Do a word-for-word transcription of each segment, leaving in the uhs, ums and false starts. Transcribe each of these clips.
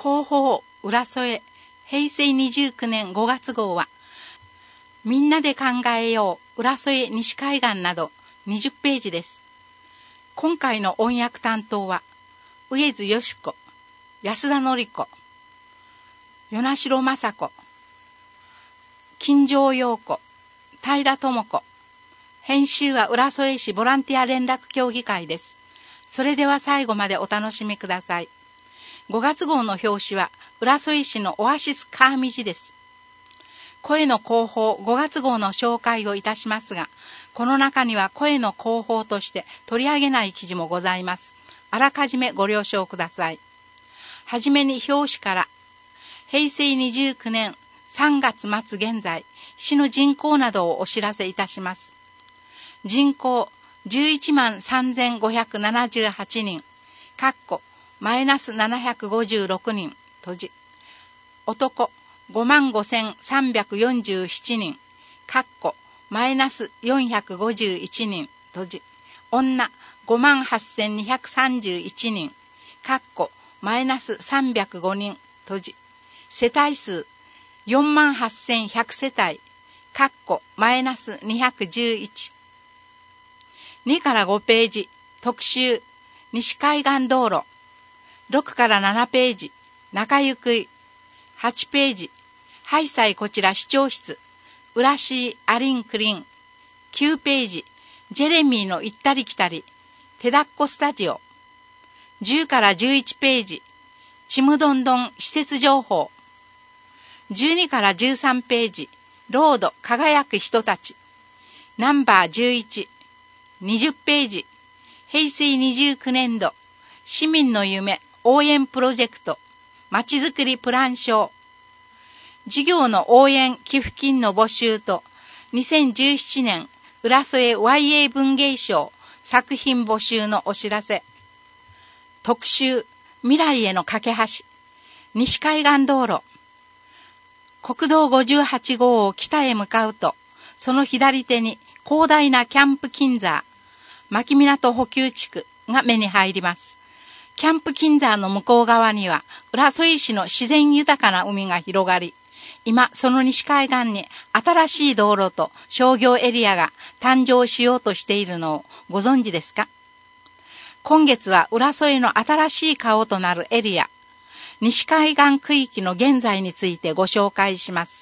広報浦添へいせいにじゅうきゅうねんごがつ号は、みんなで考えよう浦添西海岸などにじゅっページです。今回の音訳担当は、上津よし子、安田典子、与那城雅子、金城陽子、平智子。編集は浦添市ボランティア連絡協議会です。それでは最後までお楽しみください。ごがつ号の表紙は浦添市のオアシスカーミジです。声の広報ごがつ号の紹介をいたしますが、この中には声の広報として取り上げない記事もございます。あらかじめご了承ください。はじめに表紙から、へいせいにじゅうきゅうねんさんがつまつ現在、市の人口などをお知らせいたします。人口じゅういちまんさんぜんごひゃくななじゅうはちにん、かっこマイナスななひゃくごじゅうろくにん、閉じ。男ごまんごせんさんびゃくよんじゅうななにん、かっこマイナスよんひゃくごじゅういちにん、閉じ。女ごまんはっせんにひゃくさんじゅういちにん、かっこマイナスさんびゃくごにん、閉じ。世帯数よんまんはっせんひゃくせたい、かっこマイナスにひゃくじゅういち。にからごページ、特集、西海岸道路。ろくからななページ、中行くい。はちページ、ハイサイこちら市長室。浦シーアリンクリン。きゅうページ、ジェレミーの行ったり来たり。手だっこスタジオ。じゅうからじゅういちページ、ちむどんどん施設情報。じゅうにからじゅうさんページ、ロード輝く人たち。ナンバーじゅういち。にじゅっページ、へいせいにじゅうきゅうねんど、市民の夢応援プロジェクト、まちづくりプラン賞。事業の応援寄付金の募集と、にせんじゅうななねん浦添 ワイエー 文芸賞作品募集のお知らせ。特集、未来への架け橋、西海岸道路。国道ごじゅうはち号を北へ向かうと、その左手に広大なキャンプ金沢、牧港補給地区が目に入ります。キャンプ金沢の向こう側には、浦添市の自然豊かな海が広がり、今その西海岸に新しい道路と商業エリアが誕生しようとしているのをご存知ですか？今月は浦添の新しい顔となるエリア、西海岸区域の現在についてご紹介します。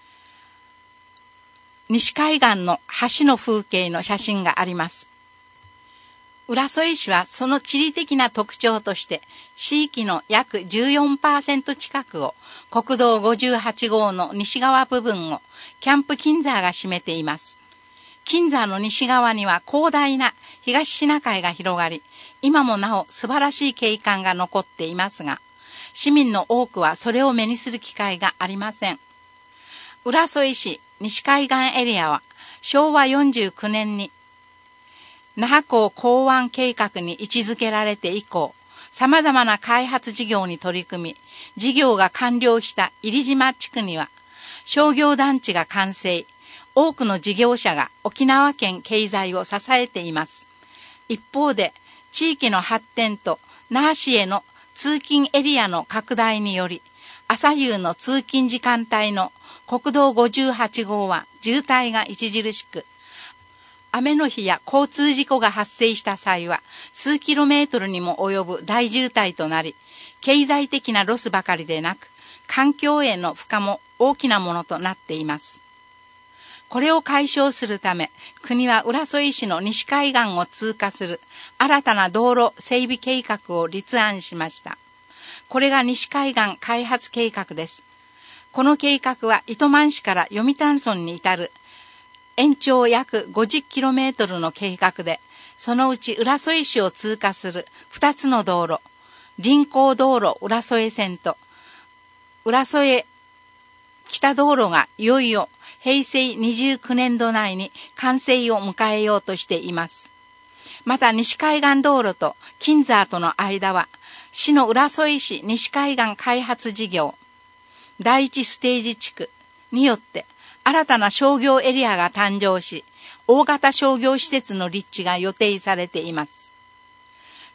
西海岸の橋の風景の写真があります。浦添市はその地理的な特徴として、市域の約 じゅうよんパーセント 近くを国道ごじゅうはち号の西側部分をキャンプ金沢が占めています。金沢の西側には広大な東シナ海が広がり、今もなお素晴らしい景観が残っていますが、市民の多くはそれを目にする機会がありません。浦添市西海岸エリアはしょうわよんじゅうきゅうねんに那覇港港湾計画に位置づけられて以降、様々な開発事業に取り組み、事業が完了した入島地区には商業団地が完成、多くの事業者が沖縄県経済を支えています。一方で、地域の発展と那覇市への通勤エリアの拡大により、朝夕の通勤時間帯の国道ごじゅうはち号は渋滞が著しく、雨の日や交通事故が発生した際は数キロメートルにも及ぶ大渋滞となり、経済的なロスばかりでなく、環境への負荷も大きなものとなっています。これを解消するため、国は浦添市の西海岸を通過する新たな道路整備計画を立案しました。これが西海岸開発計画です。この計画は糸満市から読谷村に至る延長約 ごじゅっキロメートル の計画で、そのうち浦添市を通過するふたつの道路、臨港道路浦添線と浦添北道路がいよいよへいせいにじゅうきゅうねんど内に完成を迎えようとしています。また西海岸道路と金沢との間は、市の浦添市西海岸開発事業第一ステージ地区によって新たな商業エリアが誕生し、大型商業施設の立地が予定されています。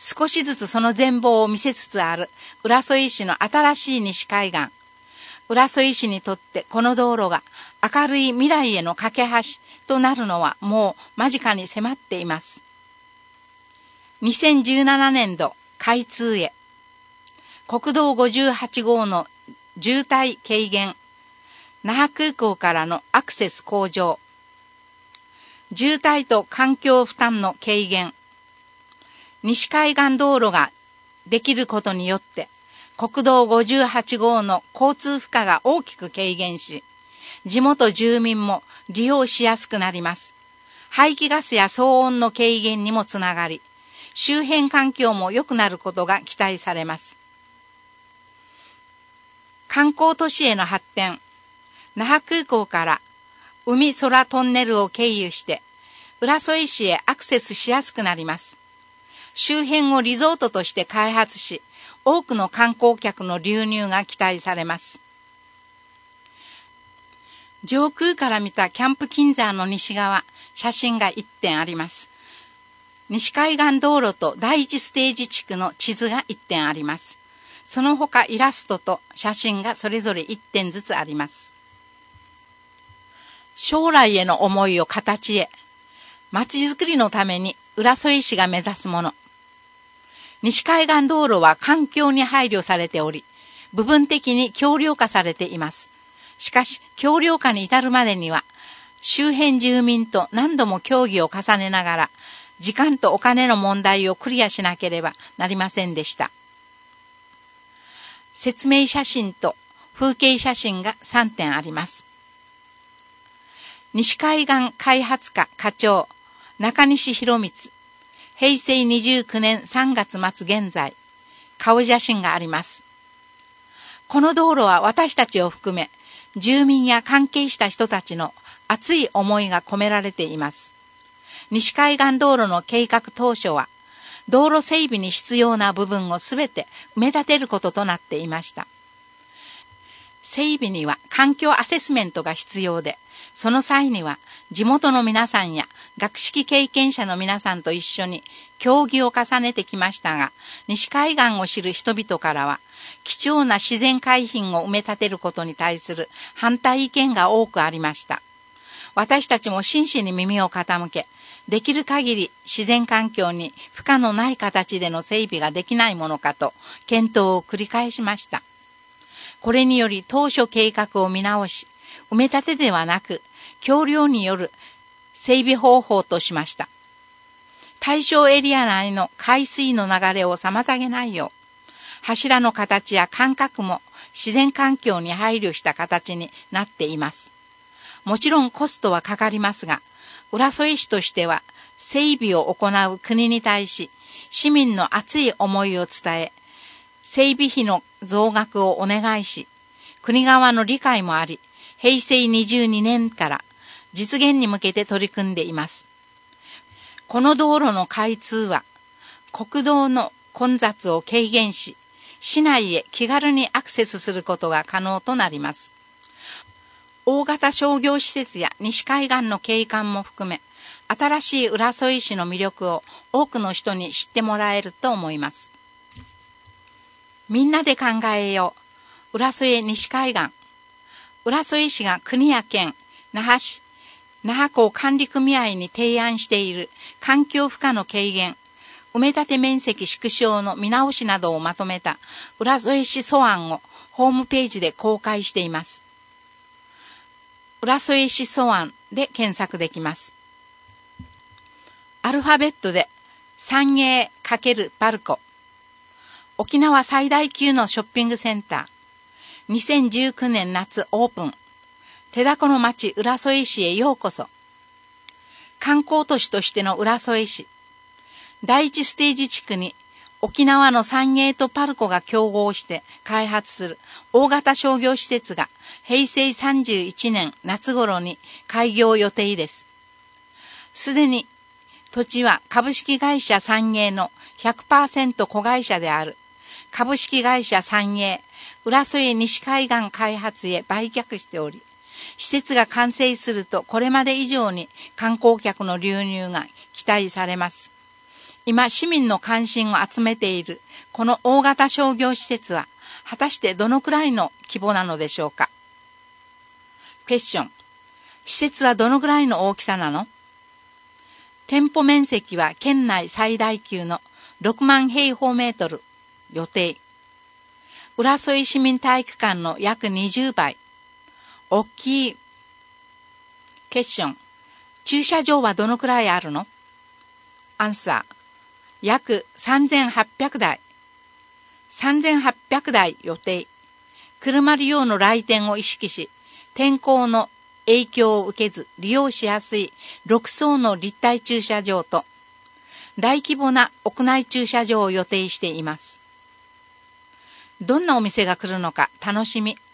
少しずつその全貌を見せつつある浦添市の新しい西海岸。浦添市にとってこの道路が明るい未来への架け橋となるのはもう間近に迫っています。にせんじゅうななねんど開通へ。国道ごじゅうはちごうの渋滞軽減。那覇空港からのアクセス向上。渋滞と環境負担の軽減。西海岸道路ができることによって国道ごじゅうはちごうの交通負荷が大きく軽減し、地元住民も利用しやすくなります。排気ガスや騒音の軽減にもつながり、周辺環境も良くなることが期待されます。観光都市への発展。那覇空港から海空トンネルを経由して浦添市へアクセスしやすくなります。周辺をリゾートとして開発し、多くの観光客の流入が期待されます。上空から見たキャンプ金山の西側、写真がいってんあります。西海岸道路と第一ステージ地区の地図がいってんあります。その他イラストと写真がそれぞれいってんずつあります。将来への思いを形へ。まちづくりのために浦添市が目指すもの。西海岸道路は環境に配慮されており、部分的に橋梁化されています。しかし、橋梁化に至るまでには、周辺住民と何度も協議を重ねながら、時間とお金の問題をクリアしなければなりませんでした。説明写真と風景写真がさんてんあります。西海岸開発課課長、中西博光。へいせいにじゅうきゅうねんさんがつまつ現在、顔写真があります。この道路は私たちを含め、住民や関係した人たちの熱い思いが込められています。西海岸道路の計画当初は、道路整備に必要な部分をすべて埋め立てることとなっていました。整備には環境アセスメントが必要で、その際には地元の皆さんや学識経験者の皆さんと一緒に協議を重ねてきましたが、西海岸を知る人々からは、貴重な自然海浜を埋め立てることに対する反対意見が多くありました。私たちも真摯に耳を傾け、できる限り自然環境に負荷のない形での整備ができないものかと検討を繰り返しました。これにより当初計画を見直し、埋め立てではなく、橋梁による整備方法としました。対象エリア内の海水の流れを妨げないよう、柱の形や間隔も自然環境に配慮した形になっています。もちろんコストはかかりますが、浦添市としては整備を行う国に対し、市民の熱い思いを伝え、整備費の増額をお願いし、国側の理解もあり、へいせいにじゅうにねんから実現に向けて取り組んでいます。この道路の開通は、国道の混雑を軽減し、市内へ気軽にアクセスすることが可能となります。大型商業施設や西海岸の景観も含め、新しい浦添市の魅力を多くの人に知ってもらえると思います。みんなで考えよう。浦添西海岸。浦添市が国や県、那覇市、那覇港管理組合に提案している環境負荷の軽減、埋め立て面積縮小の見直しなどをまとめた浦添市素案をホームページで公開しています。浦添市素案で検索できます。アルファベットで三栄×パルコ。沖縄最大級のショッピングセンター。にせんじゅうきゅうねん夏オープン。手だこの町浦添市へようこそ。観光都市としての浦添市。第一ステージ地区に沖縄の三栄とパルコが競合して開発する大型商業施設がへいせいさんじゅういちねん夏頃に開業予定です。すでに土地は株式会社三栄の ひゃくパーセント 子会社である株式会社三栄浦添西海岸開発へ売却しており、施設が完成するとこれまで以上に観光客の流入が期待されます。 今市民の関心を集めているこの大型商業施設は果たしてどのくらいの規模なのでしょうか。クエスチョン。施設はどのくらいの大きさなの？店舗面積は県内最大級のろくまんへいほうメートル予定。浦添市民体育館の約にじゅうばい。大きい。クエスチョン。駐車場はどのくらいあるの？アンサー。約さんぜんはっぴゃくだい。さんぜんはっぴゃくだい予定。車利用の来店を意識し、天候の影響を受けず利用しやすいろくそうの立体駐車場と大規模な屋内駐車場を予定しています。どんなお店が来るのか楽しみ。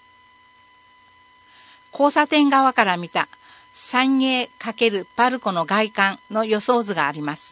交差点側から見た三栄×パルコの外観の予想図があります。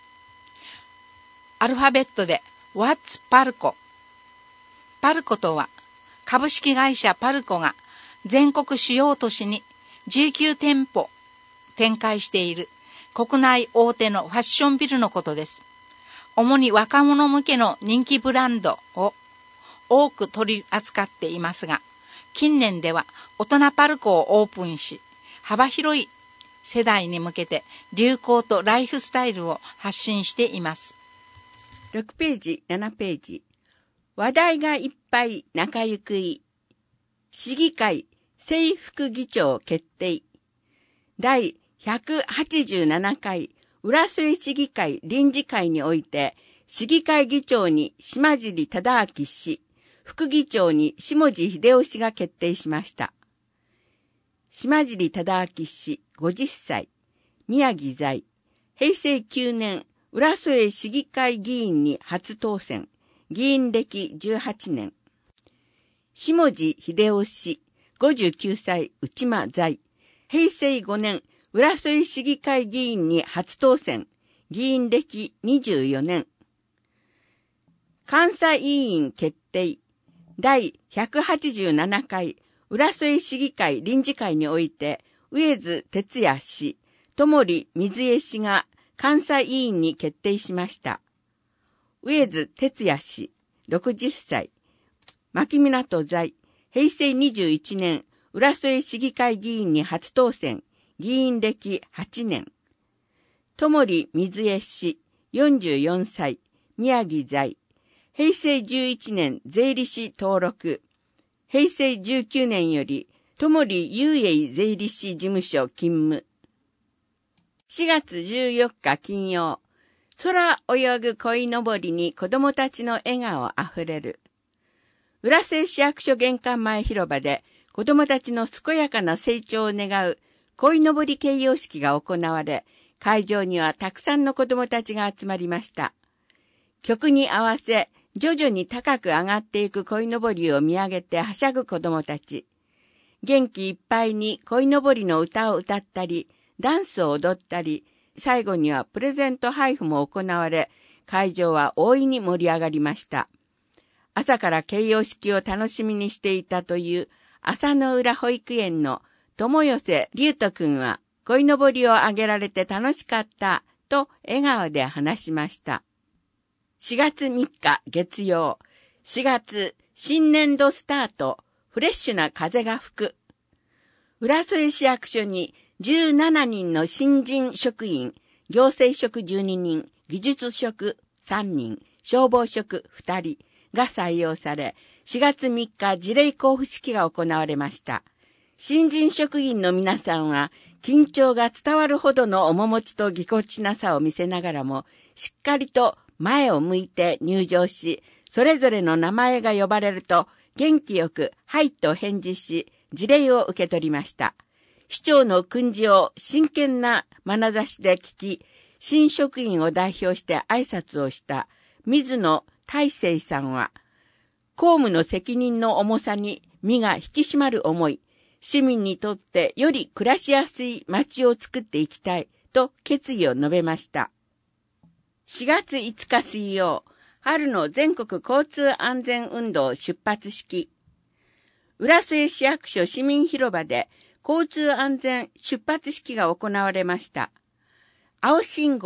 アルファベットで What's パルコ。パルコとは株式会社パルコが全国主要都市にじゅうきゅうてんぽ展開している国内大手のファッションビルのことです。主に若者向けの人気ブランドを多く取り扱っていますが、近年では大人パルコをオープンし、幅広い世代に向けて流行とライフスタイルを発信しています。 ろくページ、ななページ。話題がいっぱい仲ゆくい。市議会正副議長決定。第ひゃくはちじゅうななかい浦添市議会臨時会において、市議会議長に島尻忠明氏、副議長に下地秀夫氏が決定しました。島尻忠明氏ごじゅっさい、宮城在、へいせいきゅうねん、浦添市議会議員に初当選、議員歴じゅうはちねん。下地秀夫氏、ごじゅうきゅうさい、内間在、へいせいごねん、浦添市議会議員に初当選、議員歴にじゅうよねん。監査委員決定、第ひゃくはちじゅうななかい浦添市議会臨時会において、上津哲也氏、友利水江氏が監査委員に決定しました。上津哲也氏、ろくじゅっさい、牧港在、へいせいにじゅういちねん、浦添市議会議員に初当選、議員歴はちねん。友利水江氏、よんじゅうよんさい、宮城在、へいせいじゅういちねん税理士登録、へいせいじゅうきゅうねんより友利雄英税理士事務所勤務。しがつじゅうよっか金曜、空泳ぐ鯉のぼりに子供たちの笑顔あふれる。浦添市役所玄関前広場で子供たちの健やかな成長を願う鯉のぼり掲揚式が行われ、会場にはたくさんの子供たちが集まりました。曲に合わせ、徐々に高く上がっていく鯉のぼりを見上げてはしゃぐ子供たち。元気いっぱいに鯉のぼりの歌を歌ったり、ダンスを踊ったり、最後にはプレゼント配布も行われ、会場は大いに盛り上がりました。朝から掲揚式を楽しみにしていたという浅野浦保育園の友寄龍斗くんは、鯉のぼりをあげられて楽しかったと笑顔で話しました。しがつみっか月曜、しがつ新年度スタート、フレッシュな風が吹く。浦添市役所にじゅうななにんの新人職員、行政職じゅうににん、技術職さんにん、消防職ふたりが採用され、しがつみっか辞令交付式が行われました。新人職員の皆さんは、緊張が伝わるほどの面持ちとぎこちなさを見せながらも、しっかりと前を向いて入場し、それぞれの名前が呼ばれると、元気よく、はいと返事し、辞令を受け取りました。市長の訓示を真剣な眼差しで聞き、新職員を代表して挨拶をした水野大成さんは、公務の責任の重さに身が引き締まる思い、市民にとってより暮らしやすい街を作っていきたいと決意を述べました。しがついつか水曜、春の全国交通安全運動出発式。浦添市役所市民広場で交通安全出発式が行われました。青信号、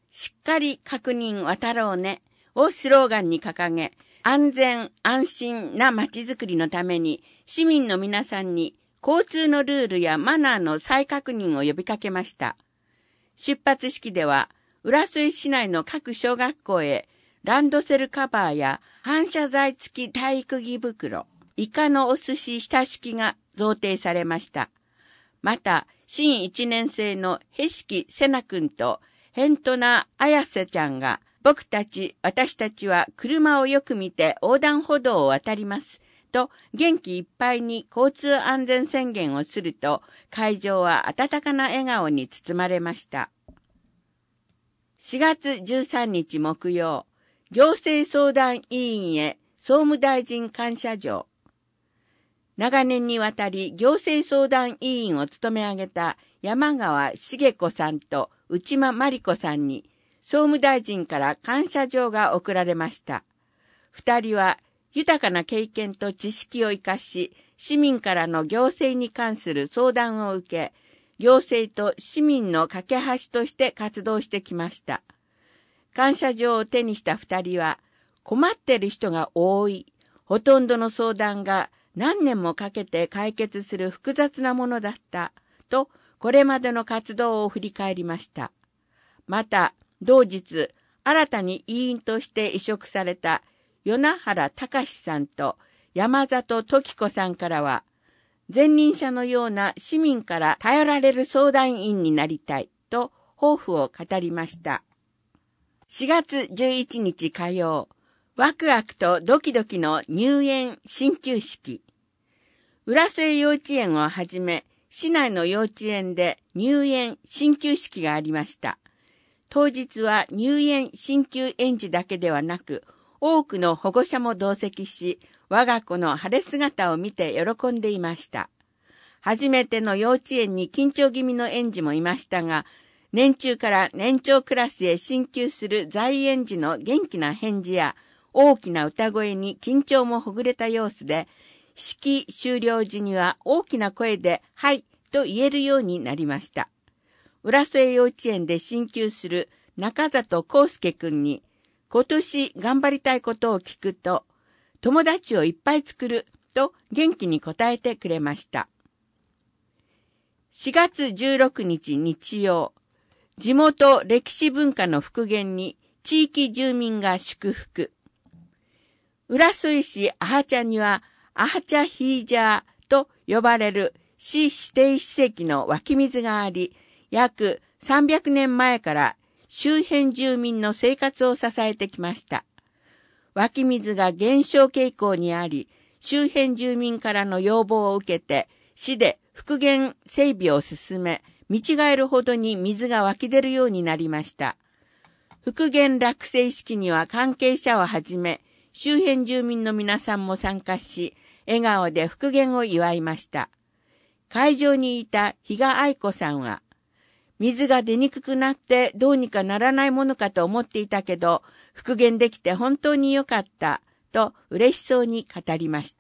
しっかり確認渡ろうねをスローガンに掲げ、安全安心な街づくりのために市民の皆さんに交通のルールやマナーの再確認を呼びかけました。出発式では、浦添市内の各小学校へランドセルカバーや反射材付き体育着袋、イカのお寿司下敷きが贈呈されました。また、新いちねん生のへしきせなくんとへんとなあやせちゃんが、僕たち、私たちは車をよく見て横断歩道を渡ります。と元気いっぱいに交通安全宣言をすると、会場は温かな笑顔に包まれました。しがつじゅうさんにち木曜、行政相談委員へ総務大臣感謝状。長年にわたり行政相談委員を務め上げた山川茂子さんと内間真理子さんに総務大臣から感謝状が贈られました。二人は豊かな経験と知識を生かし、市民からの行政に関する相談を受け、行政と市民の架け橋として活動してきました。感謝状を手にした二人は、困っている人が多い、ほとんどの相談が何年もかけて解決する複雑なものだった、と、これまでの活動を振り返りました。また、同日、新たに委員として委嘱された与那原隆さんと山里時子さんからは、前任者のような市民から頼られる相談員になりたいと抱負を語りました。しがつじゅういちにち火曜、ワクワクとドキドキの入園進級式。浦添幼稚園をはじめ、市内の幼稚園で入園進級式がありました。当日は入園進級園児だけではなく、多くの保護者も同席し、我が子の晴れ姿を見て喜んでいました。初めての幼稚園に緊張気味の園児もいましたが、年中から年長クラスへ進級する在園児の元気な返事や大きな歌声に緊張もほぐれた様子で、式終了時には大きな声ではいと言えるようになりました。浦添幼稚園で進級する中里康介くんに、今年頑張りたいことを聞くと、友達をいっぱい作ると元気に答えてくれました。しがつじゅうろくにち日曜、地元歴史文化の復元に地域住民が祝福。浦添市アハチャにはアハチャヒージャーと呼ばれる市指定史跡の湧き水があり、約さんびゃくねんまえから周辺住民の生活を支えてきました。湧き水が減少傾向にあり、周辺住民からの要望を受けて、市で復元整備を進め、見違えるほどに水が湧き出るようになりました。復元落成式には関係者をはじめ、周辺住民の皆さんも参加し、笑顔で復元を祝いました。会場にいた比嘉愛子さんは、水が出にくくなってどうにかならないものかと思っていたけど、復元できて本当によかった、と嬉しそうに語りました。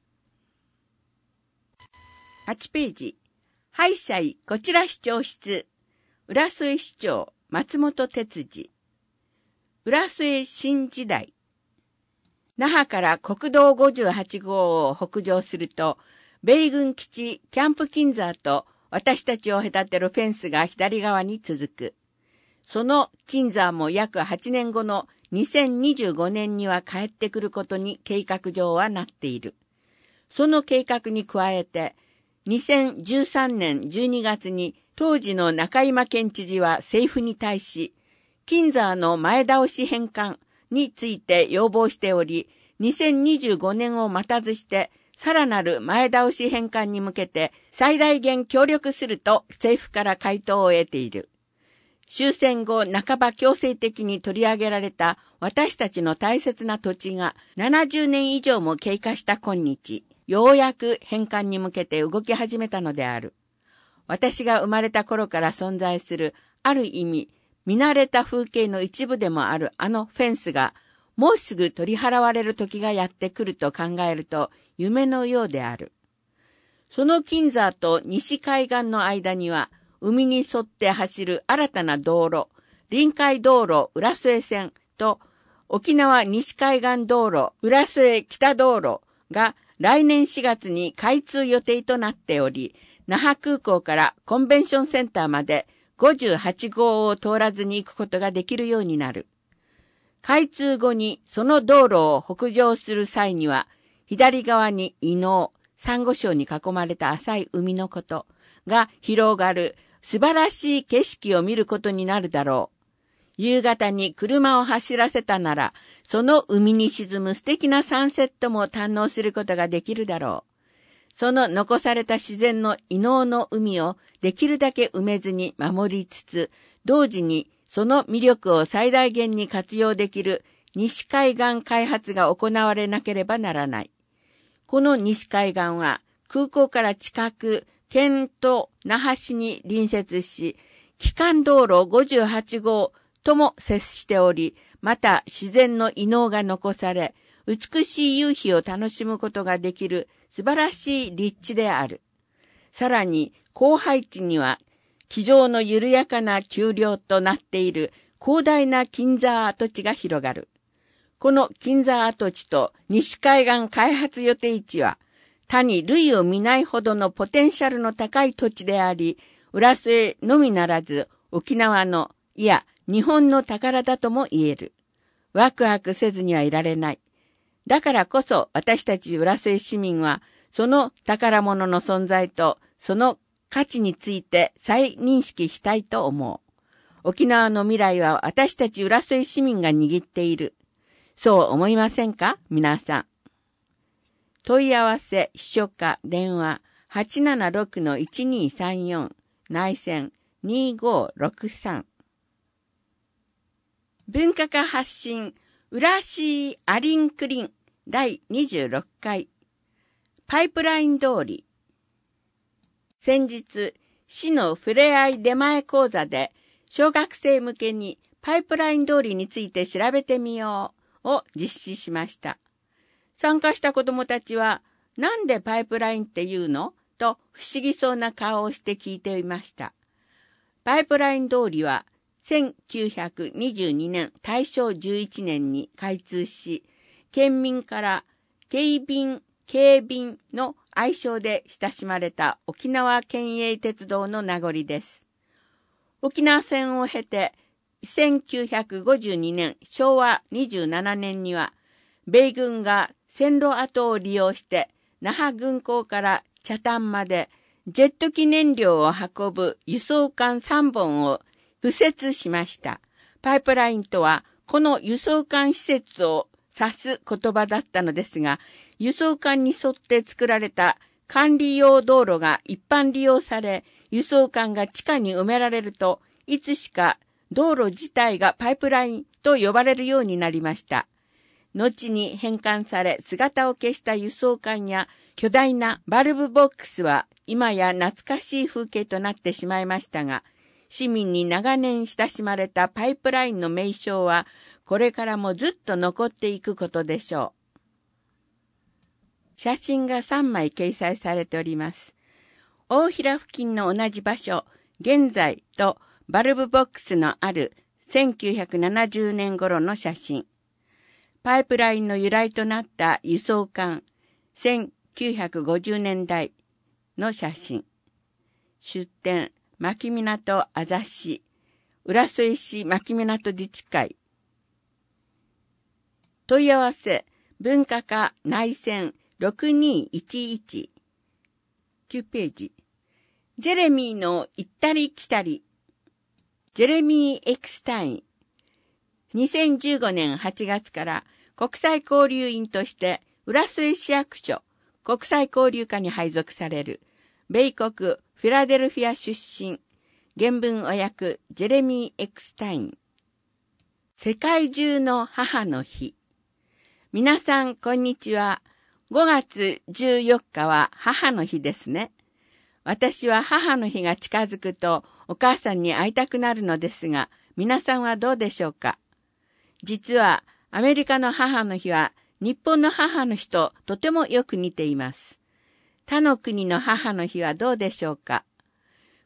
はちページ。ハイサイこちら市長室。浦添市長松本哲司。浦添新時代。那覇から国道ごじゅうはちごうを北上すると、米軍基地キャンプ金沢と私たちを隔てるフェンスが左側に続く。その金沢も約はちねんごのにせんにじゅうごねんには帰ってくることに計画上はなっている。その計画に加えて、にせんじゅうさんねんじゅうにがつに当時の中山県知事は政府に対し、金沢の前倒し返還について要望しており、にせんにじゅうごねんを待たずして、さらなる前倒し返還に向けて最大限協力すると政府から回答を得ている。終戦後半ば強制的に取り上げられた私たちの大切な土地がななじゅうねん以上も経過した今日、ようやく返還に向けて動き始めたのである。私が生まれた頃から存在するある意味見慣れた風景の一部でもあるあのフェンスがもうすぐ取り払われる時がやってくると考えると夢のようである。その金沢と西海岸の間には海に沿って走る新たな道路、 臨海道路浦添線と沖縄西海岸道路浦添北道路が来年しがつに開通予定となっており、那覇空港からコンベンションセンターまでごじゅうはちごうを通らずに行くことができるようになる。開通後にその道路を北上する際には、左側に伊能、サンゴ礁に囲まれた浅い海のことが広がる素晴らしい景色を見ることになるだろう。夕方に車を走らせたなら、その海に沈む素敵なサンセットも堪能することができるだろう。その残された自然の伊能の海をできるだけ埋めずに守りつつ、同時にその魅力を最大限に活用できる西海岸開発が行われなければならない。この西海岸は空港から近く、県と那覇市に隣接し、基幹道路ごじゅうはちごうとも接しており、また自然の伊能が残され、美しい夕日を楽しむことができる素晴らしい立地である。さらに、広廃地には、地上の緩やかな丘陵となっている広大な金沢跡地が広がる。この金沢跡地と西海岸開発予定地は、他に類を見ないほどのポテンシャルの高い土地であり、浦添のみならず沖縄の、いや日本の宝だとも言える。ワクワクせずにはいられない。だからこそ私たち浦添市民は、その宝物の存在とその価値について再認識したいと思う。沖縄の未来は私たち浦添市民が握っている。そう思いませんか皆さん。問い合わせ、秘書課、電話 はちななろくのいちにさんよん 内線にごろくさん。文化課発信、浦シーアリンクリンだいにじゅうろっかい。パイプライン通り。先日、市のふれあい出前講座で小学生向けにパイプライン通りについて調べてみようを実施しました。参加した子どもたちは、なんでパイプラインって言うのと不思議そうな顔をして聞いていました。パイプライン通りはせんきゅうひゃくにじゅうにねん大正じゅういちねんに開通し、県民から京便、京便の愛称で親しまれた沖縄県営鉄道の名残です。沖縄戦を経て、せんきゅうひゃくごじゅうにねんしょうわにじゅうななねんには、米軍が線路跡を利用して那覇軍港から北谷までジェット機燃料を運ぶ輸送艦さんぼんを敷設しました。パイプラインとはこの輸送艦施設を指す言葉だったのですが、輸送艦に沿って作られた管理用道路が一般利用され、輸送艦が地下に埋められると、いつしか道路自体がパイプラインと呼ばれるようになりました。後に返還され姿を消した輸送艦や巨大なバルブボックスは今や懐かしい風景となってしまいましたが、市民に長年親しまれたパイプラインの名称はこれからもずっと残っていくことでしょう。写真がさんまい掲載されております。大平付近の同じ場所、現在とバルブボックスのあるせんきゅうひゃくななじゅうねん頃の写真。パイプラインの由来となった輸送艦、せんきゅうひゃくごじゅうねんだいの写真。出典、牧港あざし、浦添市牧港自治会。問い合わせ、文化課内線ろくにいちいち。きゅうページ。ジェレミーの行ったり来たり。ジェレミー・エクスタイン。にせんじゅうごねんはちがつから国際交流員として浦添市役所国際交流課に配属される米国フィラデルフィア出身原文和訳ジェレミー・エクスタイン。世界中の母の日。皆さんこんにちは。ごがつじゅうよっかは母の日ですね。私は母の日が近づくとお母さんに会いたくなるのですが、皆さんはどうでしょうか。実はアメリカの母の日は日本の母の日ととてもよく似ています。他の国の母の日はどうでしょうか。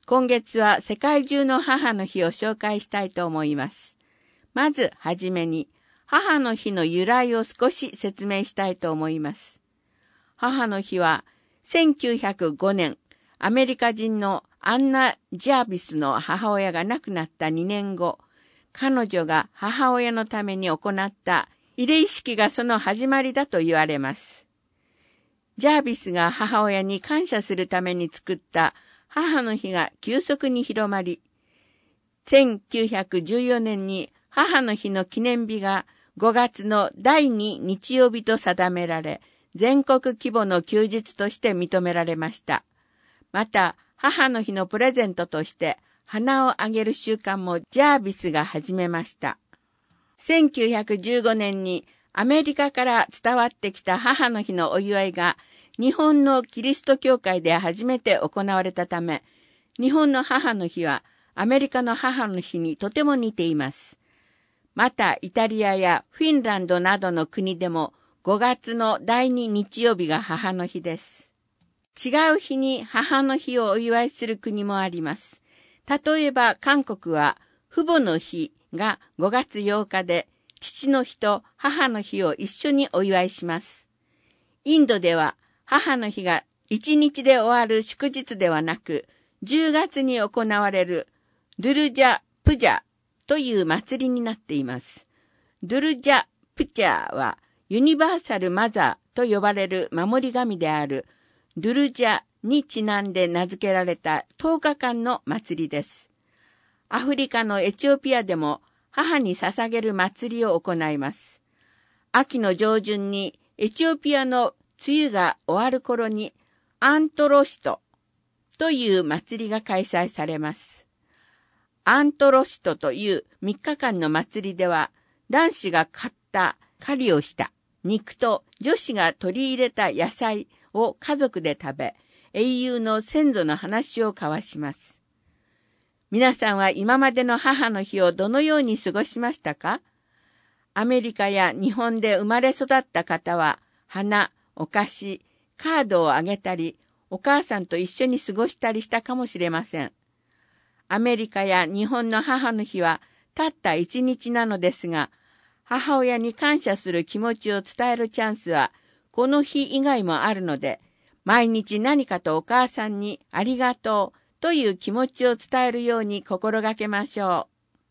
今月は世界中の母の日を紹介したいと思います。まずはじめに、母の日の由来を少し説明したいと思います。母の日はせんきゅうひゃくごねん、アメリカ人のアンナ・ジャービスの母親が亡くなったにねんご、彼女が母親のために行った慰霊式がその始まりだと言われます。ジャービスが母親に感謝するために作った母の日が急速に広まり、せんきゅうひゃくじゅうよねんに母の日の記念日がごがつのだいに日曜日と定められ、全国規模の休日として認められました。また、母の日のプレゼントとして花をあげる習慣もジャービスが始めました。せんきゅうひゃくじゅうごねんにアメリカから伝わってきた母の日のお祝いが日本のキリスト教会で初めて行われたため、日本の母の日はアメリカの母の日にとても似ています。また、イタリアやフィンランドなどの国でもごがつのだいに日曜日が母の日です。違う日に母の日をお祝いする国もあります。例えば、韓国は父母の日がごがつようかで、父の日と母の日を一緒にお祝いします。インドでは母の日がいちにちで終わる祝日ではなく、じゅうがつに行われるドゥルジャ・プジャという祭りになっています。ドゥルジャ・プチャーはユニバーサルマザーと呼ばれる守り神であるドゥルジャにちなんで名付けられたとおかかんの祭りです。アフリカのエチオピアでも母に捧げる祭りを行います。秋の上旬にエチオピアの梅雨が終わる頃にアントロシトという祭りが開催されます。アントロシトというみっかかんの祭りでは、男子が買った狩りをした肉と女子が取り入れた野菜を家族で食べ、英雄の先祖の話を交わします。皆さんは今までの母の日をどのように過ごしましたか？アメリカや日本で生まれ育った方は、花、お菓子、カードをあげたり、お母さんと一緒に過ごしたりしたかもしれません。アメリカや日本の母の日はたった一日なのですが、母親に感謝する気持ちを伝えるチャンスはこの日以外もあるので、毎日何かとお母さんにありがとうという気持ちを伝えるように心がけましょ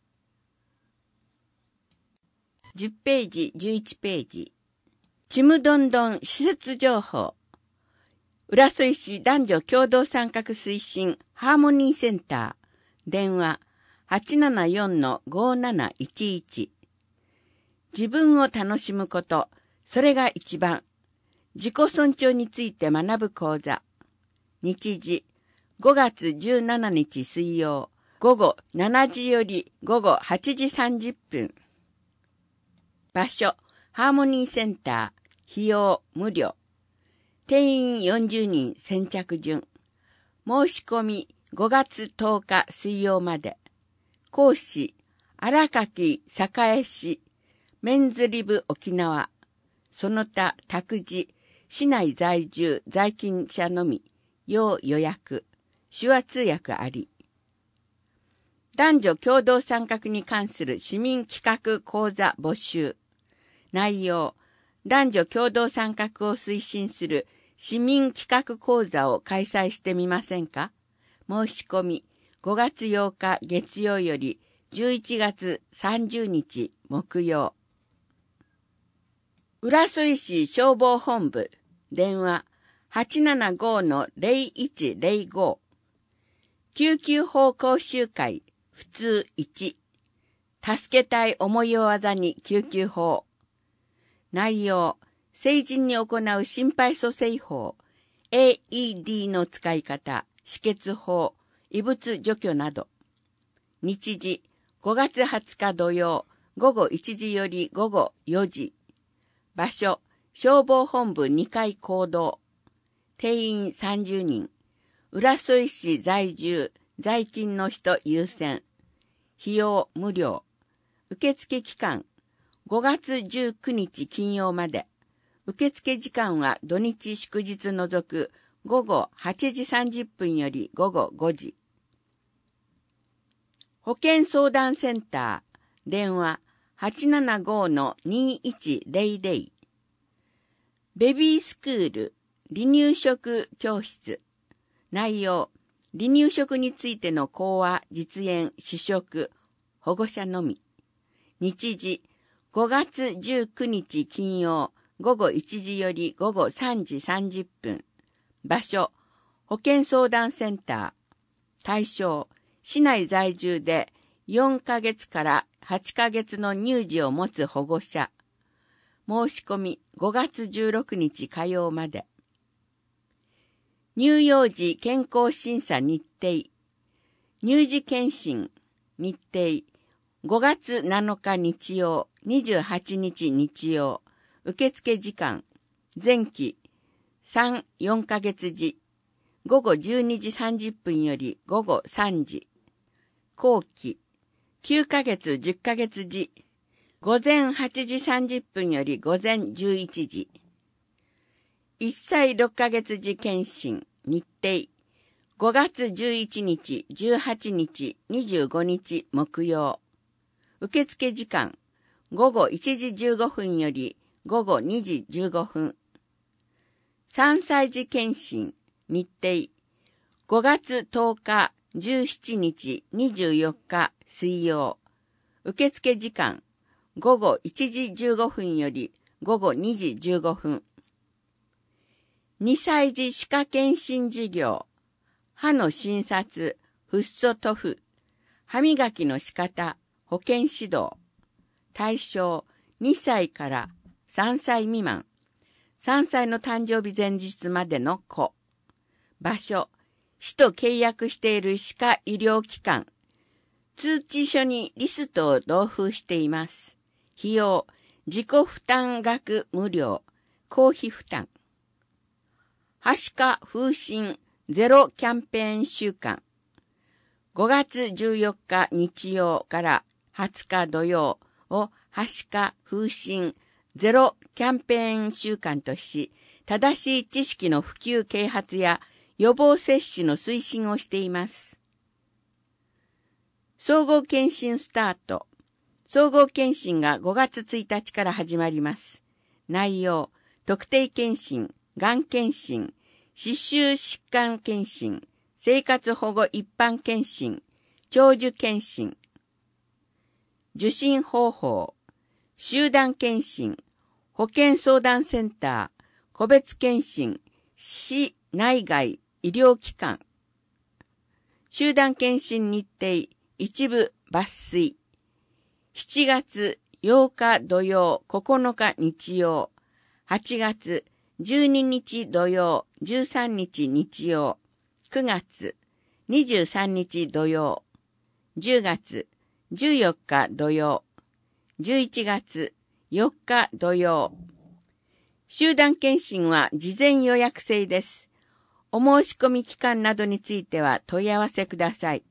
う。じゅっページ、じゅういちページ。ちむどんどん施設情報。浦添市男女共同参画推進ハーモニーセンター。電話 はちななよんのごなないちいち。自分を楽しむこと、それが一番。自己尊重について学ぶ講座。日時ごがつじゅうしちにち水曜、午後しちじより午後はちじさんじゅっぷん。場所、ハーモニーセンター、費用無料。定員よんじゅうにん先着順。申し込みごがつとおか水曜まで。講師、荒垣栄市、メンズリブ沖縄。その他託児、市内在住在勤者のみ、要予約、手話通訳あり。男女共同参画に関する市民企画講座募集。内容、男女共同参画を推進する市民企画講座を開催してみませんか？申し込みごがつようか月曜よりじゅういちがつさんじゅうにち木曜。浦添市消防本部電話 はちななごのゼロいちゼロご。救急法講習会普通いち。助けたい思いを技に救急法。内容、成人に行う心肺蘇生法、エーイーディー の使い方、止血法、異物除去など。日時、ごがつはつか土曜、午後いちじより午後よじ。場所、消防本部にかい講堂。定員さんじゅうにん。浦添市在住、在勤の人優先。費用無料。受付期間、ごがつじゅうくにち金曜まで。受付時間は土日祝日除く午後はちじさんじゅっぷんより午後ごじ。 保健相談センター、電話 はちななご の にいちゼロゼロ。ベビースクール、離乳食教室。内容、離乳食についての講話、実演、試食、保護者のみ。日時、ごがつじゅうくにち金曜、ごごいちじよりごごさんじさんじゅっぷん。場所、保健相談センター。対象、市内在住でよんかげつからはちかげつの乳児を持つ保護者。申し込みごがつじゅうろくにち火曜まで。乳幼児健康審査日程。乳児検診日程。ごがつなのか日曜、にじゅうはちにち日曜。受付時間。前期さん、よんかげつ時。ごごじゅうにじさんじゅっぷんよりごごさんじ。後期きゅうかげつじゅっかげつ時。ごぜんはちじさんじゅっぷんよりごぜんじゅういちじ。いっさいろっかげつ時検診日程。ごがつじゅういちにち、じゅうはちにち、にじゅうごにち木曜。受付時間。ごごいちじじゅうごふんよりごごにじじゅうごふん。さんさい児検診日程。ごがつとおか、じゅうしちにち、にじゅうよっか水曜。受付時間。ごごいちじじゅうごふんよりごごにじじゅうごふん。にさい児歯科検診事業。歯の診察、フッ素塗布。歯磨きの仕方、保健指導。対象、にさいからさんさい未満。さんさいの誕生日前日までの子。場所、市と契約している歯科医療機関。通知書にリストを同封しています。費用、自己負担額無料、公費負担。はしか風疹ゼロキャンペーン週間。ごがつじゅうよっか日曜からはつか土曜をはしか風疹ゼロキャンペーン週間とし、正しい知識の普及啓発や予防接種の推進をしています。総合検診スタート。総合検診がごがつついたちから始まります。内容、特定検診、がん検診、歯周疾患検診、生活保護一般検診、長寿検診。受診方法、集団検診、保健相談センター、個別検診、市内外医療機関。集団検診日程、一部抜粋。しちがつようか土曜、ここのか日曜。はちがつじゅうににち土曜、じゅうさんにち日曜。くがつにじゅうさんにち土曜。じゅうがつじゅうよっか土曜。じゅういちがつよっか土曜。集団検診は事前予約制です。お申し込み期間などについては問い合わせください。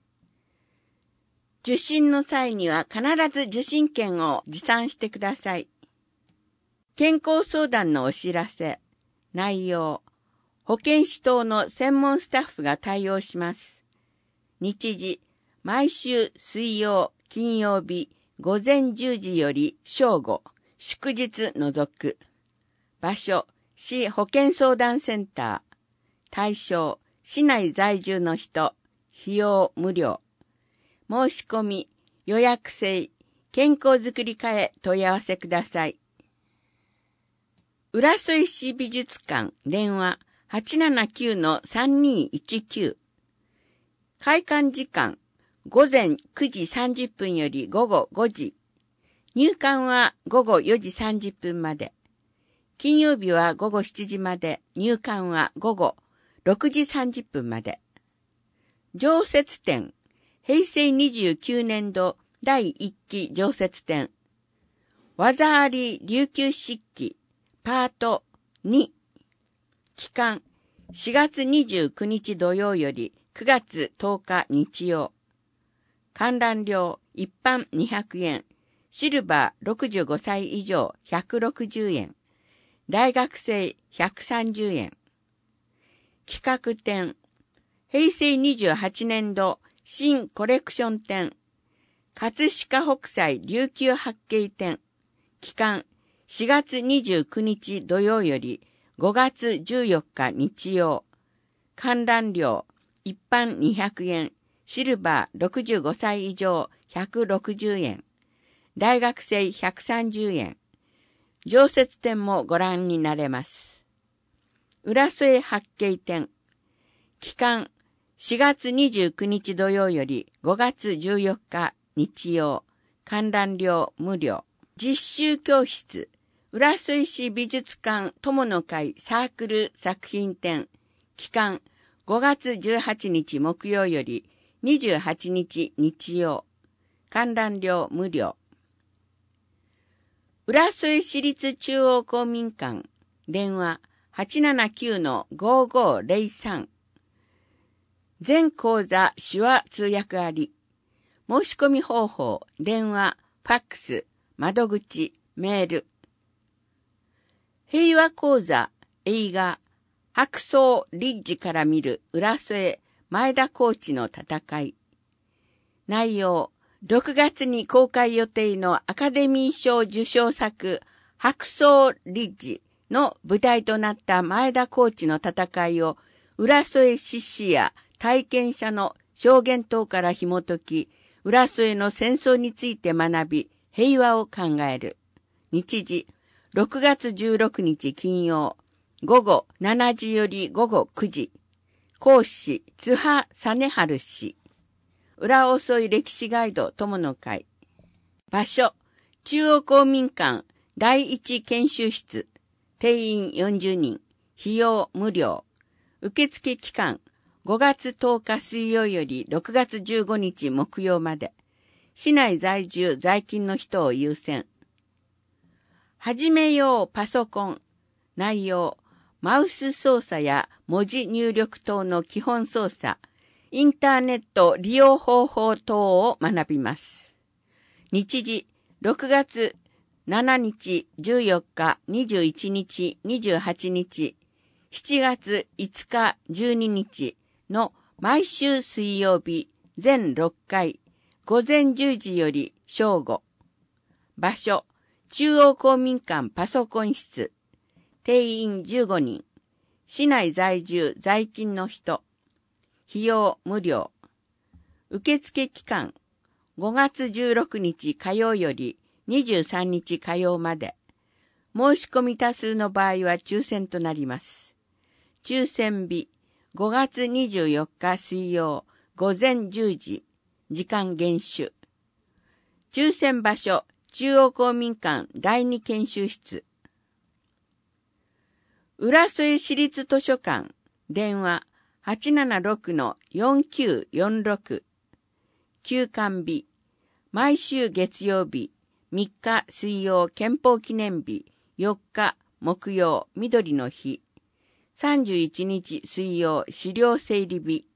受診の際には必ず受診券を持参してください。健康相談のお知らせ。内容。保健師等の専門スタッフが対応します。日時。毎週水曜、金曜日、ごぜんじゅうじより正午、祝日除く。場所。市保健相談センター。対象。市内在住の人。費用無料。申し込み、予約制、健康づくり課へ問い合わせください。浦添市美術館電話 はちななきゅうのさんにいちきゅう。開館時間、午前くじさんじゅっぷんよりごごごじ。入館はごごよじさんじゅっぷんまで。金曜日はごごしちじまで、入館はごごろくじさんじゅっぷんまで。常設展。へいせいにじゅうきゅうねんどだいいっき常設展。技あり琉球漆器パートに。期間しがつにじゅうくにち土曜よりくがつとおか日曜。観覧料一般にひゃくえん。シルバーろくじゅうごさい以上ひゃくろくじゅうえん。大学生ひゃくさんじゅうえん。企画展。へいせいにじゅうはちねんど新コレクション展、葛飾北斎琉球八景展、期間しがつにじゅうくにち土曜よりごがつじゅうよっか日曜。観覧料、一般にひゃくえん、シルバーろくじゅうごさい以上ひゃくろくじゅうえん、大学生ひゃくさんじゅうえん、常設展もご覧になれます。浦添八景展、期間しがつにじゅうくにち土曜よりごがつじゅうよっか日曜、観覧料無料。実習教室、浦添市美術館友の会サークル作品展、期間ごがつじゅうはちにち木曜よりにじゅうはちにち日曜、観覧料無料。浦添市立中央公民館、電話 はちななきゅうのごーごーぜろさん。全講座手話通訳あり。申し込み方法、電話、ファックス、窓口、メール。平和講座、映画、白草リッジから見る浦添前田コーチの戦い。内容、ろくがつに公開予定のアカデミー賞受賞作、白草リッジの舞台となった前田コーチの戦いを浦添志士や体験者の証言等から紐解き、浦添の戦争について学び、平和を考える。日時、ろくがつじゅうろくにち金曜、ごごしちじよりごごくじ。講師、津波実春氏。浦遅い歴史ガイド友の会。場所、中央公民館第一研修室。定員よんじゅうにん。費用無料。受付期間、ごがつとおか水曜よりろくがつじゅうごにち木曜まで。市内在住在勤の人を優先。始めようパソコン。内容、マウス操作や文字入力等の基本操作、インターネット利用方法等を学びます。日時、ろくがつしちにち、じゅうよっか、にじゅういちにち、にじゅうはちにち、しちがついつか、じゅうににちの毎週水曜日、全ろっかい、ごぜんじゅうじより正午。場所、中央公民館パソコン室。定員じゅうごにん。市内在住在勤の人。費用無料。受付期間、ごがつじゅうろくにち火曜よりにじゅうさんにち火曜まで。申し込み多数の場合は抽選となります。抽選日、ごがつにじゅうよっか水曜、ごぜんじゅうじ。時間厳守。抽選場所、中央公民館第二研修室。浦添市立図書館、電話 はちななろくのよんきゅうよんろく。休館日、毎週月曜日、みっか水曜憲法記念日、よっか木曜緑の日、さんじゅういちにち水曜資料整理日。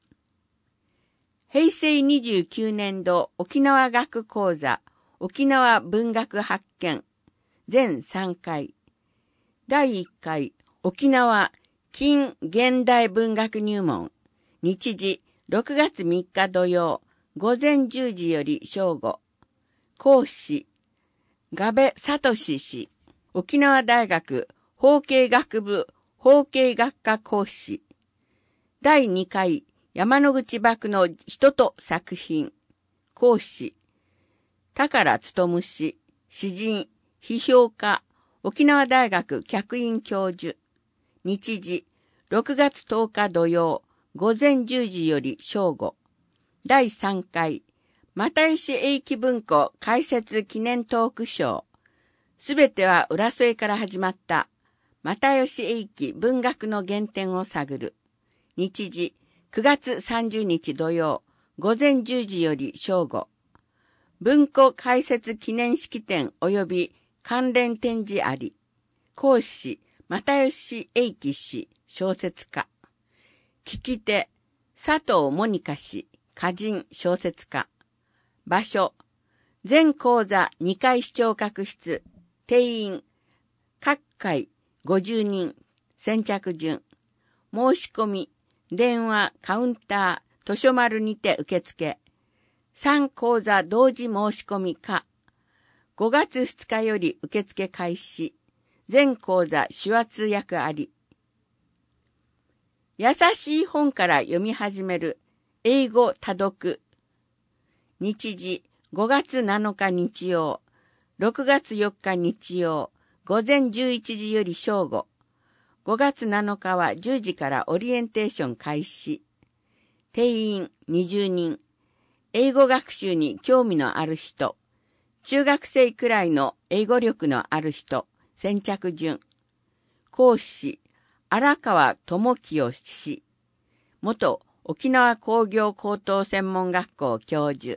へいせいにじゅうきゅうねんど沖縄学講座沖縄文学発見全さんかい。だいいっかい沖縄近現代文学入門。日時ろくがつみっか土曜ごぜんじゅうじより正午。講師我部聡氏。沖縄大学法経学部法経学科講師。だいにかい山口幕の人と作品。講師高良勉氏。詩人批評家沖縄大学客員教授。日時ろくがつとおか土曜ごぜんじゅうじより正午。だいさんかい又吉英樹文庫開設記念トークショー。すべては浦添から始まった又吉英樹文学の原点を探る。日時くがつさんじゅうにち土曜ごぜんじゅうじより正午。文庫開設記念式典及び関連展示あり。講師又吉英樹氏小説家。聞き手佐藤モニカ氏歌人小説家。場所全講座にかい視聴覚室。定員各回ごじゅうにん。先着順。申し込み電話カウンター図書丸にて受付。さん講座同時申し込みか。ごがつふつかより受付開始。全講座手話通訳あり。優しい本から読み始める英語多読。日時ごがつなのか日曜、ろくがつよっか日曜、午前じゅういちじより正午。ごがつなのかはじゅうじからオリエンテーション開始。定員にじゅうにん。英語学習に興味のある人。中学生くらいの英語力のある人。先着順。講師、荒川智清氏。元沖縄工業高等専門学校教授。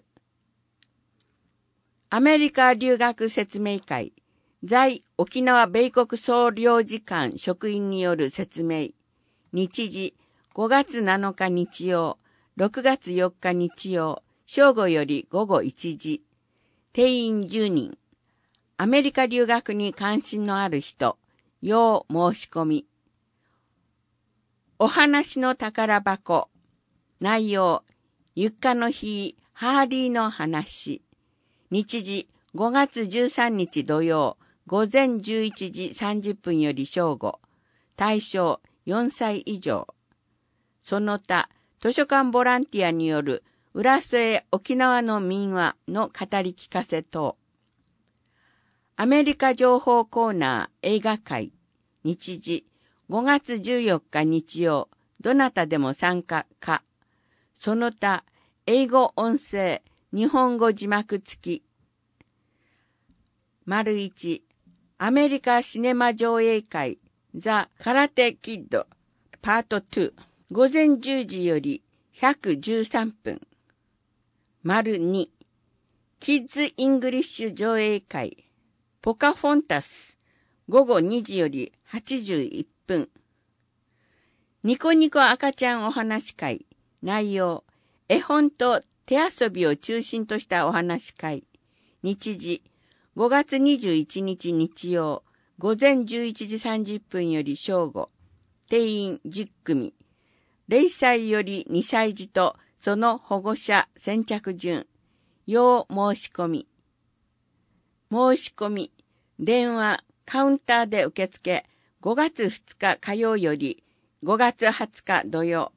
アメリカ留学説明会。在沖縄米国総領事館職員による説明。日時ごがつなのか日曜、ろくがつよっか日曜、正午より午後いちじ。定員じゅうにん。アメリカ留学に関心のある人、要申し込み。お話の宝箱。内容、ゆっかの日、ハーリーの話。日時ごがつじゅうさんにち土曜、午前じゅういちじさんじゅっぷんより正午。対象よんさい以上。その他、図書館ボランティアによる浦添沖縄の民話の語り聞かせ等。アメリカ情報コーナー映画会。日時ごがつじゅうよっか日曜。どなたでも参加か。その他、英語音声、日本語字幕付き。丸一、アメリカシネマ上映会、ザ・カラテ・キッド、パートに。午前じゅうじよりひゃくじゅうさんぷん。丸に、キッズ・イングリッシュ上映会、ポカフォンタス、午後にじよりはちじゅういっぷん。ニコニコ赤ちゃんお話会。内容、絵本と手遊びを中心としたお話会。日時、ごがつにじゅういちにち日曜、午前じゅういちじさんじゅっぷんより正午。定員じゅっくみ。れいさいよりにさい児とその保護者先着順。要申し込み。申し込み。電話、カウンターで受付。ごがつふつか火曜よりごがつはつか土曜。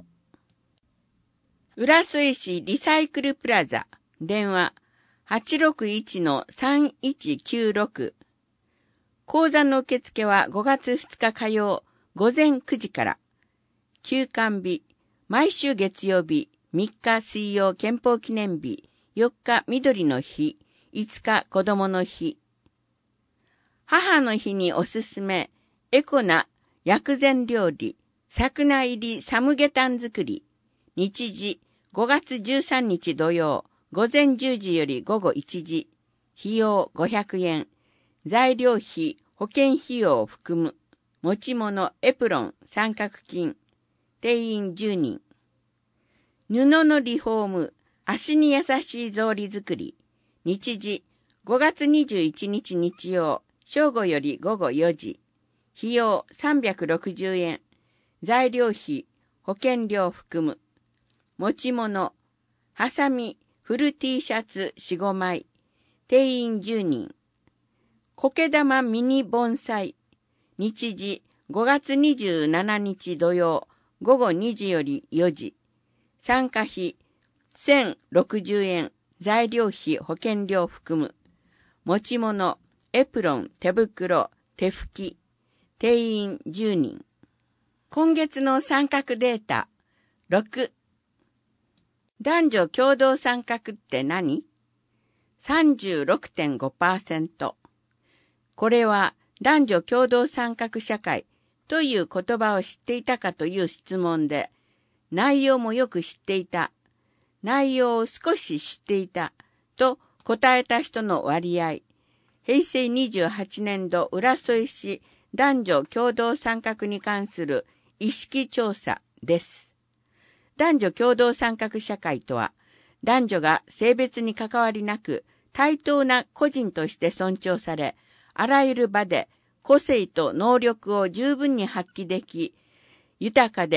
浦添市リサイクルプラザ。電話、はちろくいちのさんいちきゅうろく。講座の受付はごがつふつか火曜午前くじから。休館日、毎週月曜日、みっか水曜憲法記念日、よっか緑の日、いつか子供の日。母の日におすすめ、エコな薬膳料理、桜入りサムゲタン作り。日時、ごがつじゅうさんにち土曜、午前じゅうじより午後いちじ。費用ごひゃくえん。材料費、保険費用を含む。持ち物、エプロン、三角巾。定員じゅうにん。布のリフォーム、足に優しい草履作り。日時、ごがつにじゅういちにち日曜、正午より午後よじ。費用さんびゃくろくじゅうえん。材料費、保険料含む。持ち物、ハサミ、フル T シャツよん、ごまい。定員じゅうにん。苔玉ミニ盆栽。日時、ごがつにじゅうしちにち土曜、午後にじよりよじ。参加費、せんろくじゅうえん。材料費、保険料含む。持ち物、エプロン、手袋、手拭き。定員じゅうにん。今月の参画データ。ろく。男女共同参画って何？ さんじゅうろくてんごパーセント。これは男女共同参画社会という言葉を知っていたかという質問で、内容もよく知っていた、内容を少し知っていたと答えた人の割合。へいせいにじゅうはちねんど浦添市男女共同参画に関する意識調査です。男女共同参画社会とは、男女が性別に関わりなく対等な個人として尊重され、あらゆる場で個性と能力を十分に発揮でき、豊かで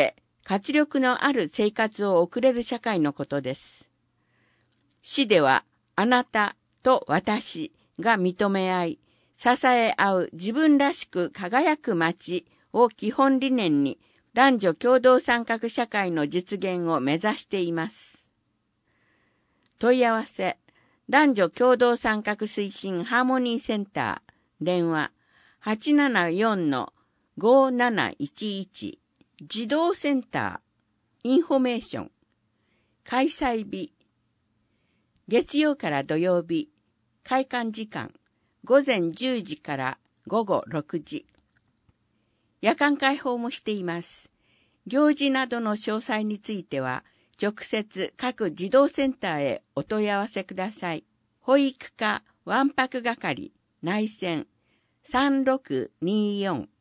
活力のある生活を送れる社会のことです。市ではあなたと私が認め合い、支え合う自分らしく輝く街を基本理念に男女共同参画社会の実現を目指しています。問い合わせ、男女共同参画推進ハーモニーセンター、電話 はちななよんのごなないちいち、児童センター、インフォメーション、開催日、月曜から土曜日、開館時間、午前じゅうじから午後ろくじ。夜間開放もしています。行事などの詳細については、直接各児童センターへお問い合わせください。保育課わんぱく係内線さんろくによん。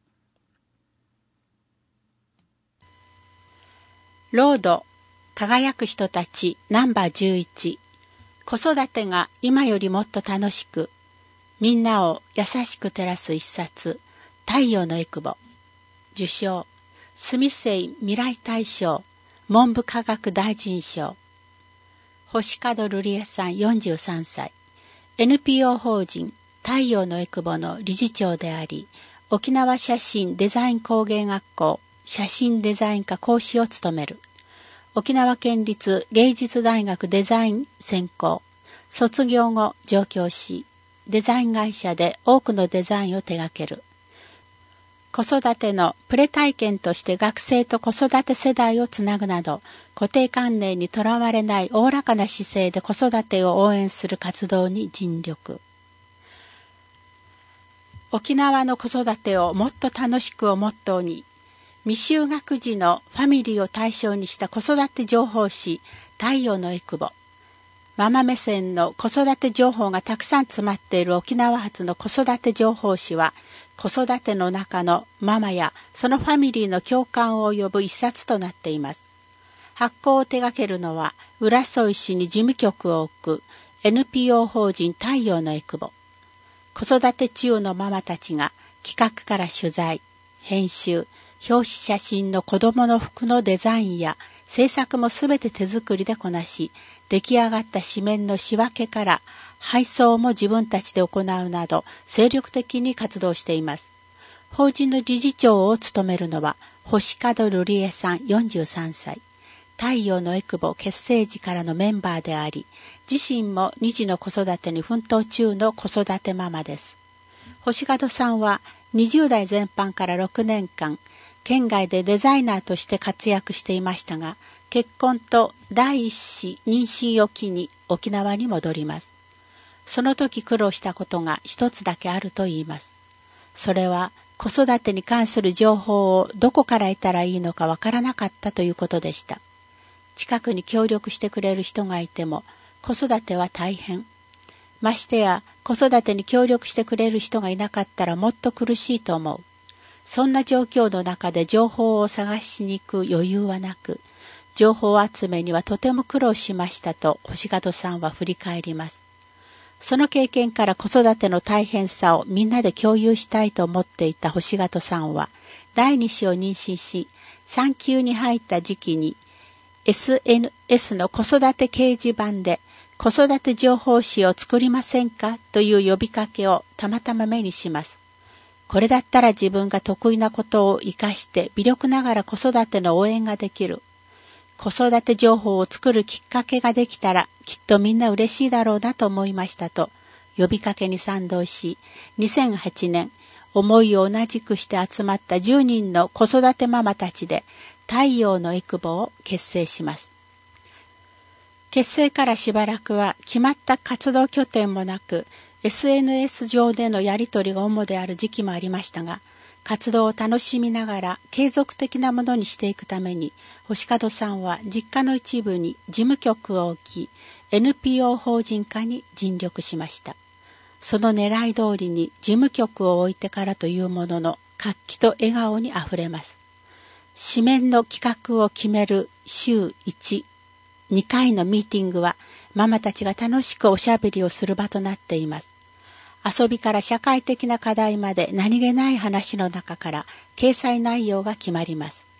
ロード輝く人たちナンバーじゅういち。子育てが今よりもっと楽しく、みんなを優しく照らす一冊、太陽のえくぼ。受賞、スミセイ未来大賞、文部科学大臣賞。星門瑠璃恵さんよんじゅうさんさい、エヌピーオー 法人太陽のえくぼの理事長であり、沖縄写真デザイン工芸学校写真デザイン科講師を務める。沖縄県立芸術大学デザイン専攻、卒業後上京し、デザイン会社で多くのデザインを手掛ける。子育てのプレ体験として学生と子育て世代をつなぐなど、固定観念にとらわれないおおらかな姿勢で子育てを応援する活動に尽力。沖縄の子育てをもっと楽しくをモットーに、未就学児のファミリーを対象にした子育て情報誌、太陽のえくぼ。ママ目線の子育て情報がたくさん詰まっている沖縄発の子育て情報誌は、子育ての中のママやそのファミリーの共感を呼ぶ一冊となっています。発行を手掛けるのは、浦添市に事務局を置く エヌピーオー 法人太陽のえくぼ。子育て中のママたちが企画から取材、編集、表紙写真の子供の服のデザインや制作もすべて手作りでこなし、出来上がった紙面の仕分けから配送も自分たちで行うなど精力的に活動しています。法人の理事長を務めるのは星門瑠璃恵さんよんじゅうさんさい。太陽のえくぼ結成時からのメンバーであり、自身も二児の子育てに奮闘中の子育てママです。星門さんはにじゅう代前半からろくねんかん、県外でデザイナーとして活躍していましたが、結婚と第一子妊娠を機に沖縄に戻ります。その時苦労したことが一つだけあると言います。それは子育てに関する情報をどこから得たらいいのかわからなかったということでした。近くに協力してくれる人がいても子育ては大変。ましてや子育てに協力してくれる人がいなかったらもっと苦しいと思う。そんな状況の中で情報を探しに行く余裕はなく、情報集めにはとても苦労しましたと星門さんは振り返ります。その経験から子育ての大変さをみんなで共有したいと思っていた星門さんは、第二子を妊娠し、産休に入った時期に エスエヌエス の子育て掲示板で子育て情報誌を作りませんかという呼びかけをたまたま目にします。これだったら自分が得意なことを活かして微力ながら子育ての応援ができる。子育て情報を作るきっかけができたらきっとみんな嬉しいだろうなと思いましたと呼びかけに賛同し、にせんはちねん思いを同じくして集まったじゅうにんの子育てママたちで太陽のえくぼを結成します。結成からしばらくは決まった活動拠点もなく、エスエヌエス 上でのやり取りが主である時期もありましたが、活動を楽しみながら継続的なものにしていくために、星門さんは実家の一部に事務局を置き、エヌピーオー 法人化に尽力しました。その狙い通りに事務局を置いてからというものの活気と笑顔にあふれます。紙面の企画を決める週いち、にかいのミーティングはママたちが楽しくおしゃべりをする場となっています。遊びから社会的な課題まで何気ない話の中から掲載内容が決まります。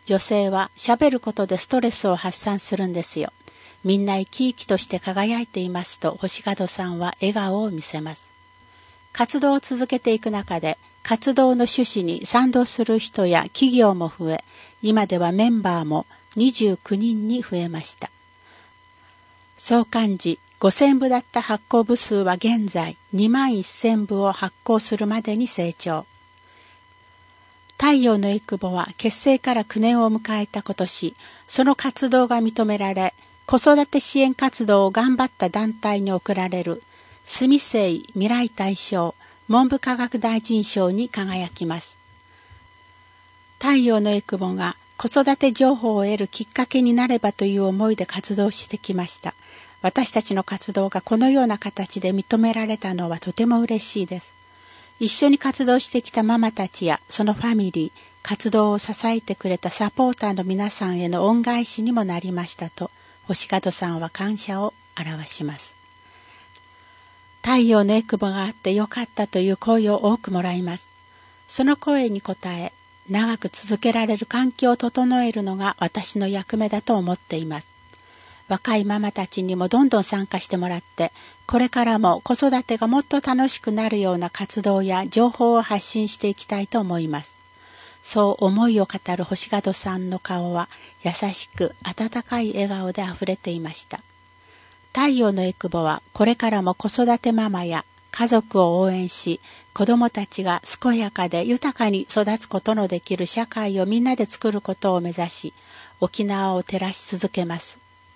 女性は喋ることでストレスを発散するんですよ。みんな生き生きとして輝いていますと星門さんは笑顔を見せます。活動を続けていく中で、活動の趣旨に賛同する人や企業も増え、今ではメンバーもにじゅうきゅうにんに増えました。創刊時ごせんぶだった発行部数は現在にまんせんぶを発行するまでに成長。太陽のエクボは結成からきゅうねんを迎えた今年、その活動が認められ、子育て支援活動を頑張った団体に贈られる住生未来大賞文部科学大臣賞に輝きます。太陽のエクボが子育て情報を得るきっかけになればという思いで活動してきました。私たちの活動がこのような形で認められたのはとても嬉しいです。一緒に活動してきたママたちやそのファミリー、活動を支えてくれたサポーターの皆さんへの恩返しにもなりましたと、星門さんは感謝を表します。太陽のエクボがあってよかったという声を多くもらいます。その声に応え、長く続けられる環境を整えるのが私の役目だと思っています。若いママたちにもどんどん参加してもらって、これからも子育てがもっと楽しくなるような活動や情報を発信していきたいと思います。そう思いを語る星門さんの顔は優しく温かい笑顔であふれていました。太陽のエクボはこれからも子育てママや家族を応援し、子どもたちが健やかで豊かに育つことのできる社会をみんなで作ることを目指し、沖縄を照らし続けます。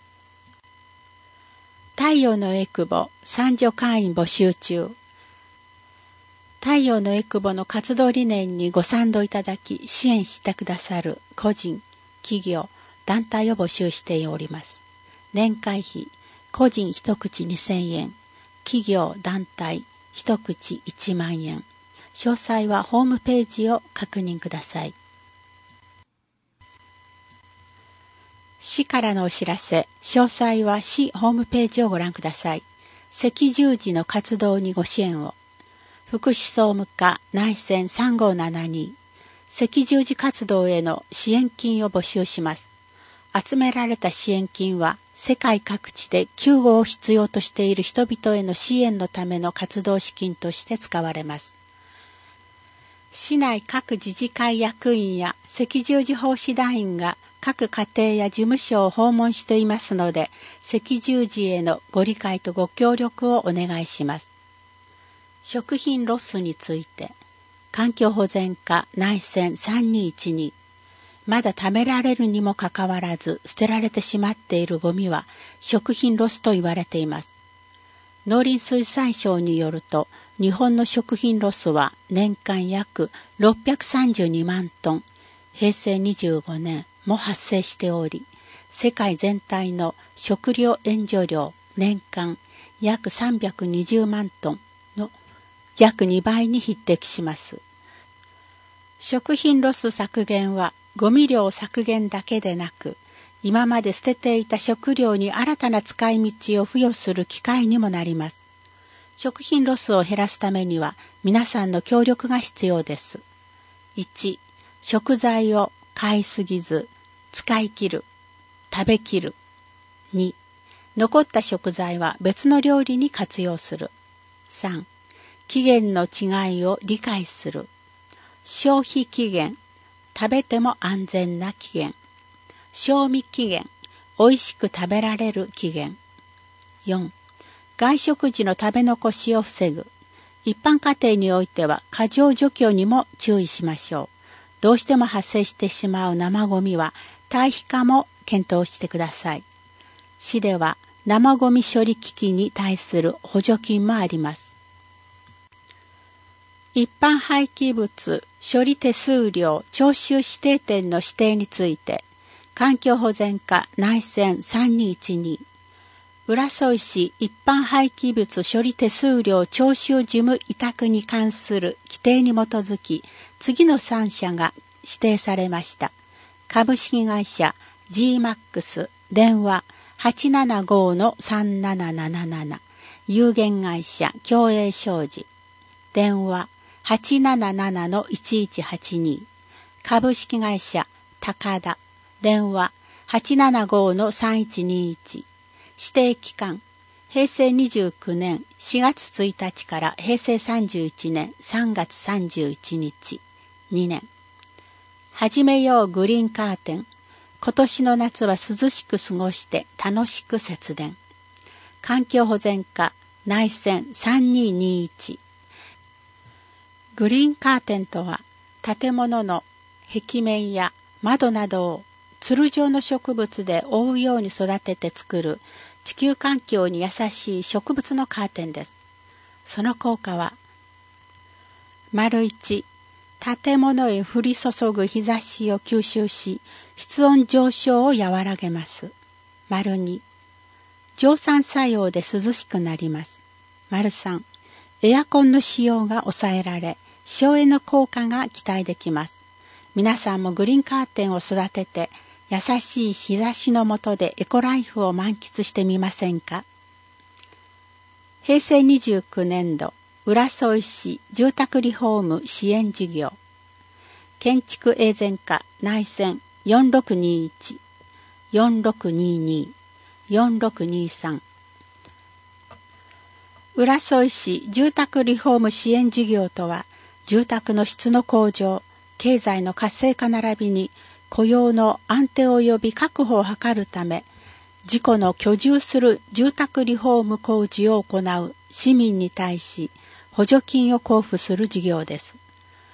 太陽のエクボ参助会員募集中。太陽のエクボの活動理念にご賛同いただき支援してくださる個人、企業、団体を募集しております。年会費、個人一口にせんえん、企業、団体一口いちまんえん。詳細はホームページを確認ください。市からのお知らせ、詳細は市ホームページをご覧ください。赤十字の活動にご支援を。福祉総務課内線さんごーななに、赤十字活動への支援金を募集します。集められた支援金は世界各地で救護を必要としている人々への支援のための活動資金として使われます。市内各自治会役員や赤十字奉仕団員が各家庭や事務所を訪問していますので、赤十字へのご理解とご協力をお願いします。食品ロスについて、環境保全課内線さんにいちに、まだ食べられるにもかかわらず捨てられてしまっているゴミは食品ロスと言われています。農林水産省によると、日本の食品ロスは年間約ろっぴゃくさんじゅうにまんトン、へいせいにじゅうごねんも発生しており、世界全体の食料援助量年間約さんびゃくにじゅうまんトンの約にばいに匹敵します。食品ロス削減はゴミ量削減だけでなく、今まで捨てていた食料に新たな使い道を付与する機会にもなります。食品ロスを減らすためには皆さんの協力が必要です。いち、食材を買いすぎず、使い切る、食べきる。に、残った食材は別の料理に活用する。さん、期限の違いを理解する。消費期限、食べても安全な期限。賞味期限、美味しく食べられる期限。よん、外食時の食べ残しを防ぐ。一般家庭においては過剰除去にも注意しましょう。どうしても発生してしまう生ゴミは堆肥化も検討してください。市では生ゴミ処理機器に対する補助金もあります。一般廃棄物処理手数料徴収指定店の指定について、環境保全課内線さんにいちに、浦添市一般廃棄物処理手数料徴収事務委託に関する規定に基づき、次のさんしゃが指定されました。株式会社 ジーマックス 電話 はちななご のさんなななななな、有限会社共栄商事電話 はちなななな のいちいちはちに、株式会社高田、電話 はちななごのさんいちにいち、指定期間、平成にじゅうきゅうねんしがつついたちから平成さんじゅういちねんさんがつさんじゅういちにち、にねん。始めようグリーンカーテン。今年の夏は涼しく過ごして楽しく節電。環境保全課内線さんにーにーいち。グリーンカーテンとは、建物の壁面や窓などをつる状の植物で覆うように育てて作る地球環境に優しい植物のカーテンです。その効果は、丸一、建物へ降り注ぐ日差しを吸収し、室温上昇を和らげます。丸二、蒸散作用で涼しくなります。丸三、エアコンの使用が抑えられ、省エネ効果が期待できます。皆さんもグリーンカーテンを育てて、優しい日差しの下でエコライフを満喫してみませんか。平成にじゅうきゅうねんど、浦添市住宅リフォーム支援事業。建築エーゼン課内線よんろくにーいち、よんろくにーにー、よんろくにーさん。浦添市住宅リフォーム支援事業とは、住宅の質の向上、経済の活性化並びに雇用の安定及び確保を図るため、自己の居住する住宅リフォーム工事を行う市民に対し補助金を交付する事業です。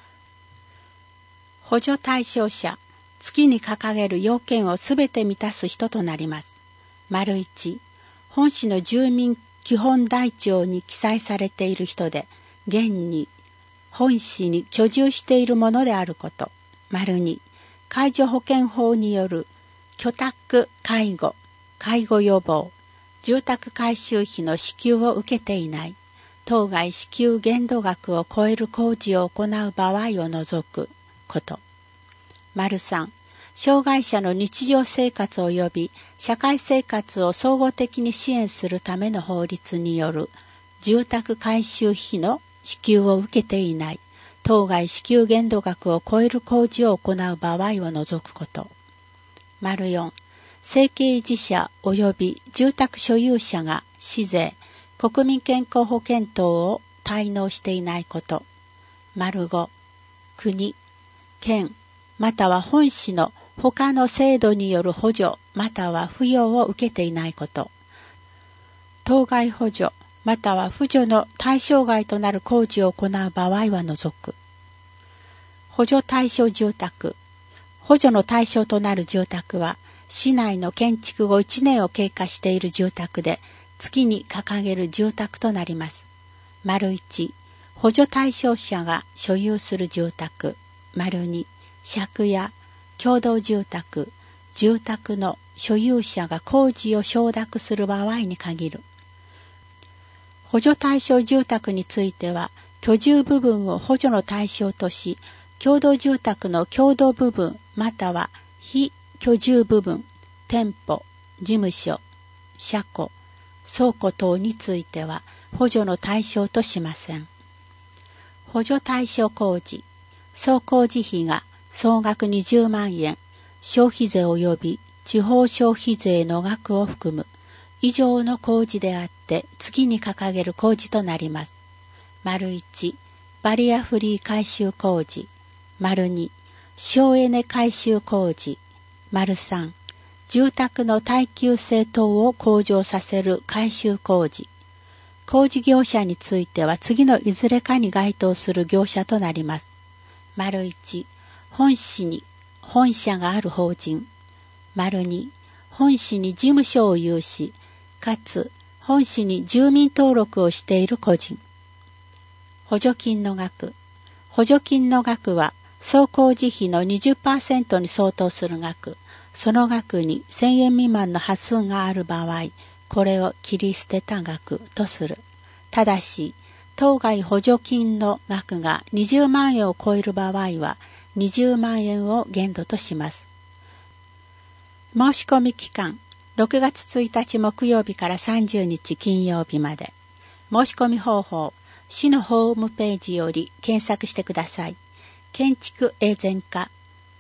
補助対象者、月に掲げる要件をすべて満たす人となります。丸一、本市の住民基本台帳に記載されている人で、現に本市に居住しているものであること。丸二、介助保険法による居宅介護、介護予防、住宅改修費の支給を受けていない、当該支給限度額を超える工事を行う場合を除くこと。丸三、障害者の日常生活及び社会生活を総合的に支援するための法律による住宅改修費の支給を受けていない、当該支給限度額を超える工事を行う場合を除くこと。丸四、生計維持者及び住宅所有者が市税、国民健康保険等を滞納していないこと。丸五、国、県、または本市の他の制度による補助または扶養を受けていないこと。当該補助または扶助の対象外となる工事を行う場合は除く。補助対象住宅。補助の対象となる住宅は、市内の建築後いちねんを経過している住宅で、月に掲げる住宅となります。丸一、補助対象者が所有する住宅。丸二、借家、共同住宅、住宅の所有者が工事を承諾する場合に限る。補助対象住宅については、居住部分を補助の対象とし、共同住宅の共同部分または非居住部分、店舗、事務所、車庫、倉庫等については補助の対象としません。補助対象工事、総工事費が総額にじゅうまんえん、消費税及び地方消費税の額を含む以上の工事であって次に掲げる工事となります。丸一、バリアフリー改修工事。丸二、省エネ改修工事。丸三、住宅の耐久性等を向上させる改修工事。工事業者については次のいずれかに該当する業者となります。丸一、本市に本社がある法人。丸二、本市に事務所を有し、かつ本市に住民登録をしている個人。補助金の額。補助金の額は総工事費の にじゅっパーセント に相当する額。その額にせんえん未満の端数がある場合、これを切り捨てた額とする。ただし、当該補助金の額がにじゅうまんえんを超える場合は、にじゅうまんえんを限度とします。申し込み期間、ろくがつついたち木曜日からさんじゅうにち金曜日まで。申し込み方法、市のホームページより検索してください。建築エーゼン課、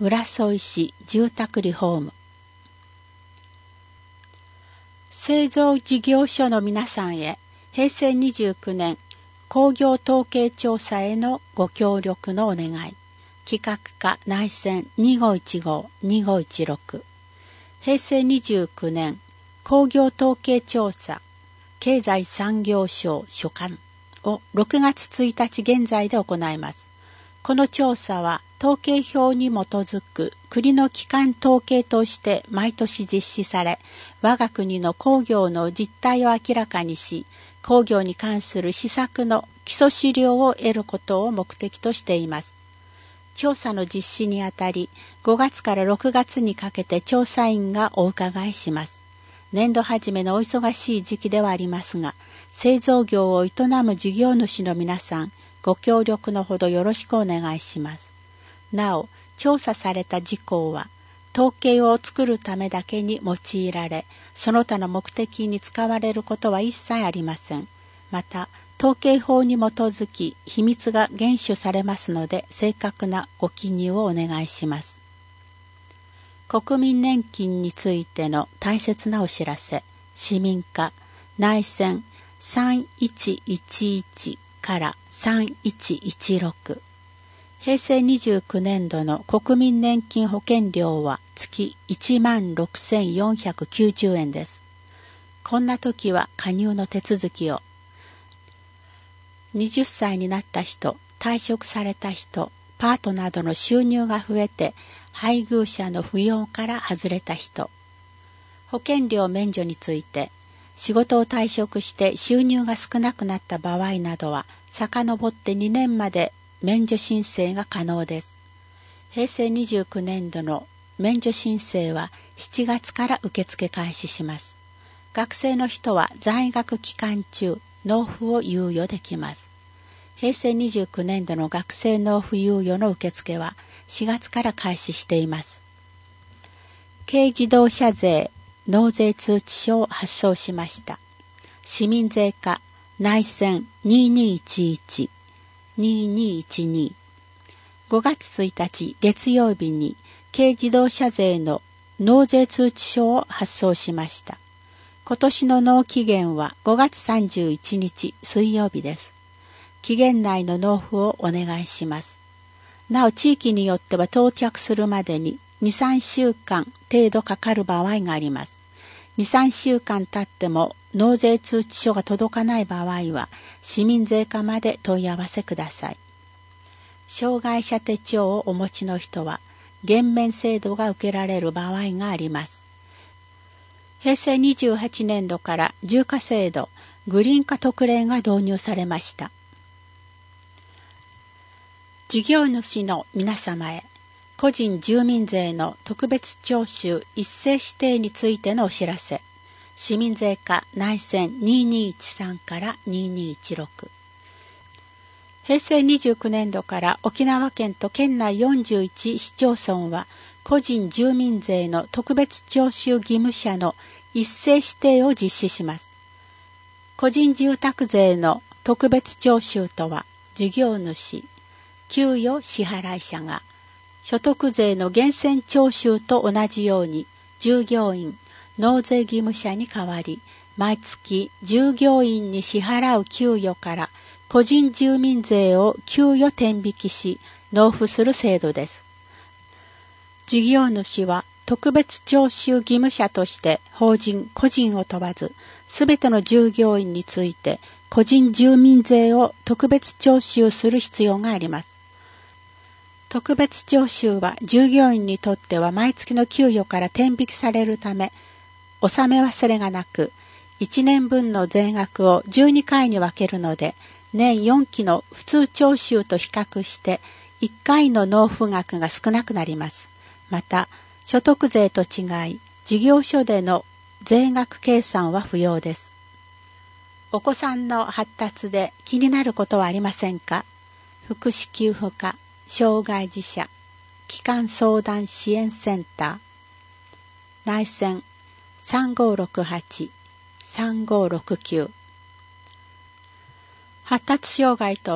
浦添市住宅リフォーム。製造事業所の皆さんへ、へいせいにじゅうきゅうねん工業統計調査へのご協力のお願い。企画課内線にごいちごにごいちろく。へいせいにじゅうきゅうねん工業統計調査経済産業省所管をろくがつついたち現在で行います。この調査は統計表に基づく国の基幹統計として毎年実施され、我が国の工業の実態を明らかにし、工業に関する施策の基礎資料を得ることを目的としています。調査の実施にあたり、ごがつからろくがつにかけて調査員がお伺いします。年度始めのお忙しい時期ではありますが、製造業を営む事業主の皆さん、ご協力のほどよろしくお願いします。なお、調査された事項は、統計を作るためだけに用いられ、その他の目的に使われることは一切ありません。また、統計法に基づき秘密が厳守されますので、正確なご記入をお願いします。国民年金についての大切なお知らせ、市民課内線さんいちいちいちからさんいちいちろく。へいせいにじゅうきゅうねんどの国民年金保険料は月いちまんろくせんよんひゃくきゅうじゅうえんです。こんな時は加入の手続きを。はたちになった人、退職された人、パートなどの収入が増えて配偶者の扶養から外れた人。保険料免除について、仕事を退職して収入が少なくなった場合などは、遡ってにねんまで免除申請が可能です。へいせいにじゅうきゅうねんどの免除申請はしちがつから受付開始します。学生の人は在学期間中、納付を猶予できます。へいせいにじゅうきゅうねんどの学生納付猶予の受付はしがつから開始しています。軽自動車税納税通知書を発送しました。市民税課内線ににいちいち、ににいちに。ごがつついたち月曜日に軽自動車税の納税通知書を発送しました。今年の納期限はごがつさんじゅういちにち水曜日です。期限内の納付をお願いします。なお地域によっては到着するまでににさんしゅうかん程度かかる場合があります。にさんしゅうかん経っても納税通知書が届かない場合は市民税課まで問い合わせください。障害者手帳をお持ちの人は減免制度が受けられる場合があります。へいせいにじゅうはちねんどから住家制度グリーン化特例が導入されました。事業主の皆様へ、個人住民税の特別徴収一斉指定についてのお知らせ。市民税課内線ににいちさんからににいちろく。へいせいにじゅうきゅうねんどから沖縄県と県内よんじゅういち市町村は個人住民税の特別徴収義務者の一斉指定を実施します。個人住宅税の特別徴収とは、事業主、給与支払い者が所得税の源泉徴収と同じように従業員、納税義務者に代わり、毎月従業員に支払う給与から個人住民税を給与転引きし納付する制度です。事業主は特別徴収義務者として法人、個人を問わず、すべての従業員について個人住民税を特別徴収する必要があります。特別徴収は従業員にとっては毎月の給与から転引きされるため、納め忘れがなく、いちねんぶんの税額をじゅうにかいに分けるので、年よんきの普通徴収と比較していっかいの納付額が少なくなります。また、所得税と違い、事業所での税額計算は不要です。お子さんの発達で気になることはありませんか？福祉給付課、障害児者、基幹相談支援センター、内線さんごーろくはち、さんごーろくきゅう。発達障害とは、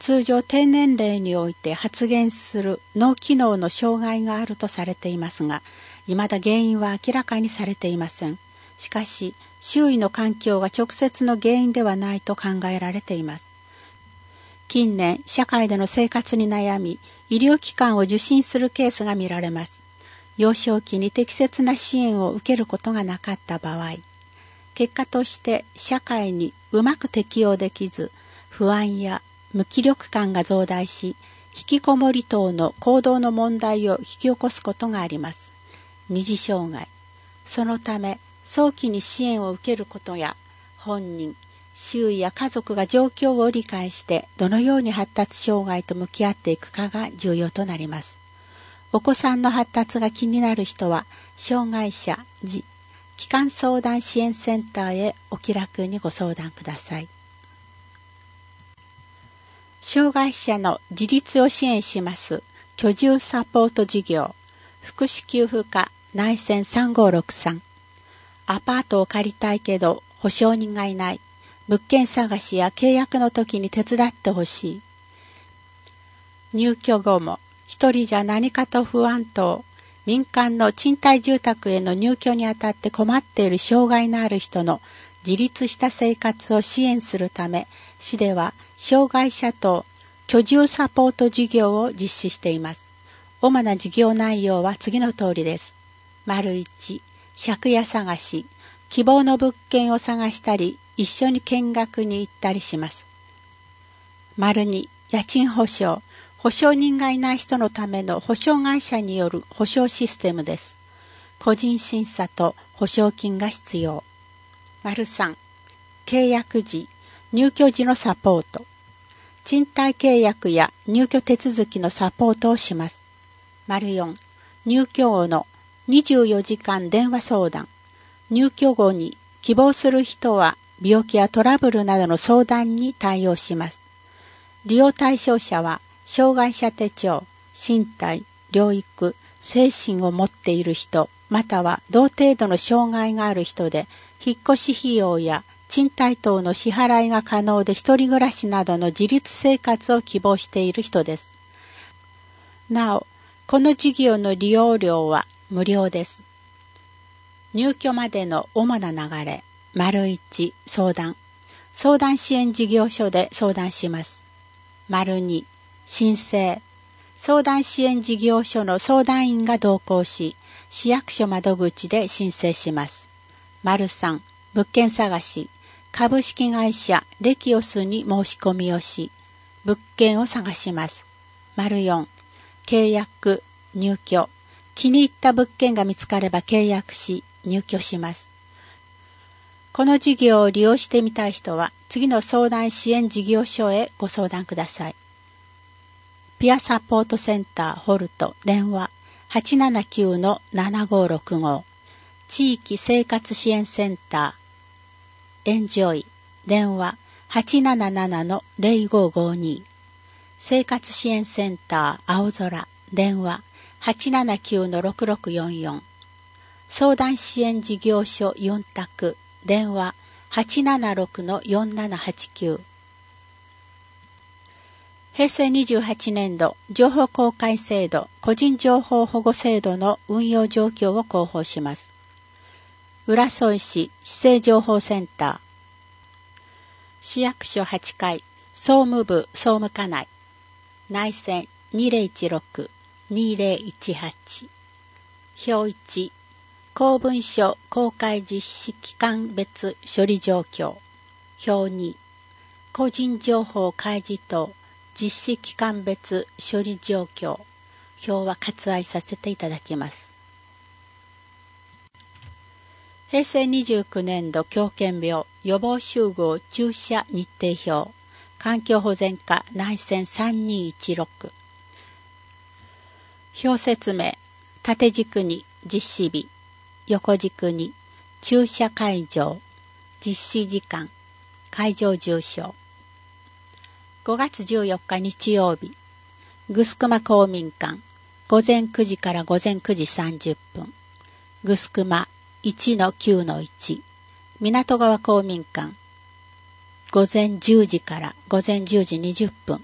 通常低年齢において発現する脳機能の障害があるとされていますが、未だ原因は明らかにされていません。しかし、周囲の環境が直接の原因ではないと考えられています。近年、社会での生活に悩み、医療機関を受診するケースが見られます。幼少期に適切な支援を受けることがなかった場合、結果として社会にうまく適応できず、不安や無気力感が増大し、引きこもり等の行動の問題を引き起こすことがあります。二次障害。そのため、早期に支援を受けることや、本人、周囲や家族が状況を理解してどのように発達障害と向き合っていくかが重要となります。お子さんの発達が気になる人は、障害者児帰還相談支援センターへお気楽にご相談ください。障害者の自立を支援します居住サポート事業、福祉給付課内線さんごーろくさん。アパートを借りたいけど保証人がいない。物件探しや契約の時に手伝ってほしい。入居後も一人じゃ何かと不安等、民間の賃貸住宅への入居にあたって困っている障害のある人の自立した生活を支援するため、市では障害者等居住サポート事業を実施しています。主な事業内容は次の通りです。丸一、借家探し、希望の物件を探したり、一緒に見学に行ったりします。丸二、家賃保証、保証人がいない人のための保証会社による保証システムです。個人審査と保証金が必要。丸三、契約時、入居時のサポート。賃貸契約や入居手続きのサポートをします。丸四、入居後のにじゅうよじかん電話相談。入居後に希望する人は病気やトラブルなどの相談に対応します。利用対象者は障害者手帳、身体、療育、精神を持っている人、または同程度の障害がある人で、引っ越し費用や賃貸等の支払いが可能で一人暮らしなどの自立生活を希望している人です。なお、この事業の利用料は無料です。入居までの主な流れ、丸一、相談。相談支援事業所で相談します。丸二、申請。相談支援事業所の相談員が同行し、市役所窓口で申請します。丸三、物件探し。株式会社レキオスに申し込みをし、物件を探します。丸四、契約、入居。気に入った物件が見つかれば契約し、入居します。この事業を利用してみたい人は、次の相談支援事業所へご相談ください。ピアサポートセンターホルト電話 はちななきゅうのななごろくご。地域生活支援センターエンジョイ電話 はちなななのぜろごごに。生活支援センター青空電話 はちななきゅうのろくろくよんよん。相談支援事業所ユンタク電話 はちななろくのよんななはちきゅう。へいせいにじゅうはちねんど情報公開制度個人情報保護制度の運用状況を広報します。浦添市市政情報センター市役所はちかい総務部総務課内内線 にぜろいちろくのにぜろいちはち。表いち公文書公開実施期間別処理状況。表に個人情報開示等実施期間別処理状況。表は割愛させていただきます。へいせいにじゅうきゅうねんど狂犬病予防集合注射日程表。環境保全課内線さんにいちろく。表説明。縦軸に実施日。横軸に注射会場。実施時間。会場住所。ごがつじゅうよっか日曜日。グスクマ公民館。ごぜんくじからごぜんくじさんじゅっぷん。グスクマ いちのきゅうのいち。港川公民館。ごぜんじゅうじからごぜんじゅうじにじゅっぷん。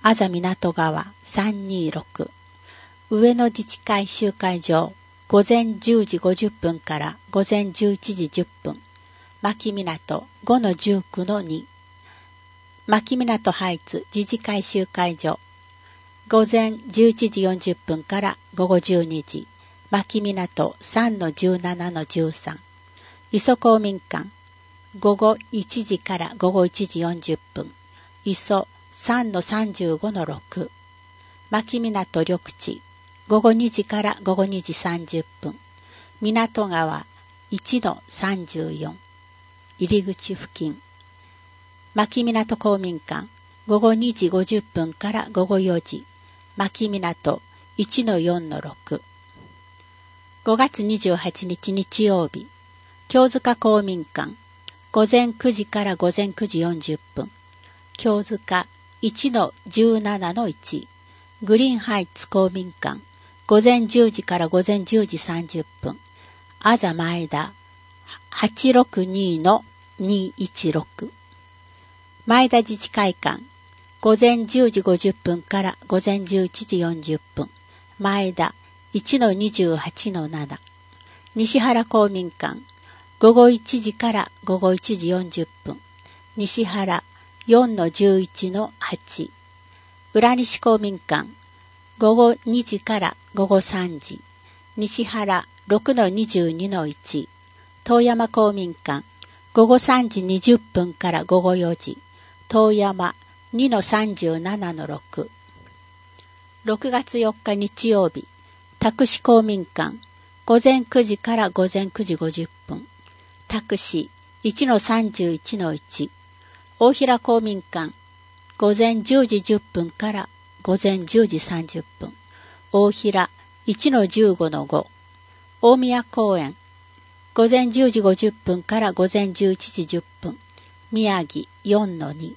あざ港川さんにーろく、上野自治会集会場午前じゅうじごじゅっぷんから午前じゅういちじじゅっぷん、牧港 ごのじゅうきゅうのに、牧港ハイツ自治会集会所午前じゅういちじよんじゅっぷんから午後じゅうにじ、牧港 さんのじゅうななのじゅうさん、磯公民館午後いちじから午後いちじよんじゅっぷん、磯 さんのさんじゅうごのろく、牧港緑地午後にじから午後にじさんじゅっぷん、港川いちのさんじゅうよん、入り口付近、牧港公民館午後にじごじゅっぷんから午後よじ、牧港いちのよんのろく、ごがつにじゅうはちにち日曜日、京塚公民館午前くじから午前くじよんじゅっぷん、京塚いちのじゅうななのいち、グリーンハイツ公民館午前じゅうじから午前じゅうじさんじゅっぷん、あざ前田はちろくにのにいちろく、前田自治会館午前じゅうじごじゅっぷんから午前じゅういちじよんじゅっぷん、前田いちのにじゅうはちのなな、西原公民館午後いちじから午後いちじよんじゅっぷん、西原よんのじゅういちのはち、浦西公民館午後にじから午後さんじ、西原ろくのにじゅうにのいち、遠山公民館午後さんじにじゅっぷんから午後よじ、遠山にのさんじゅうななのろく、ろくがつよっか日曜日、拓司公民館午前くじから午前くじごじゅっぷん、拓司いちのさんじゅういちのいち、大平公民館午前じゅうじじゅっぷんから午前じゅうじさんじゅっぷん、大平いちのじゅうごのご、大宮公園午前じゅうじごじゅっぷんから午前じゅういちじじゅっぷん、宮城よんのに、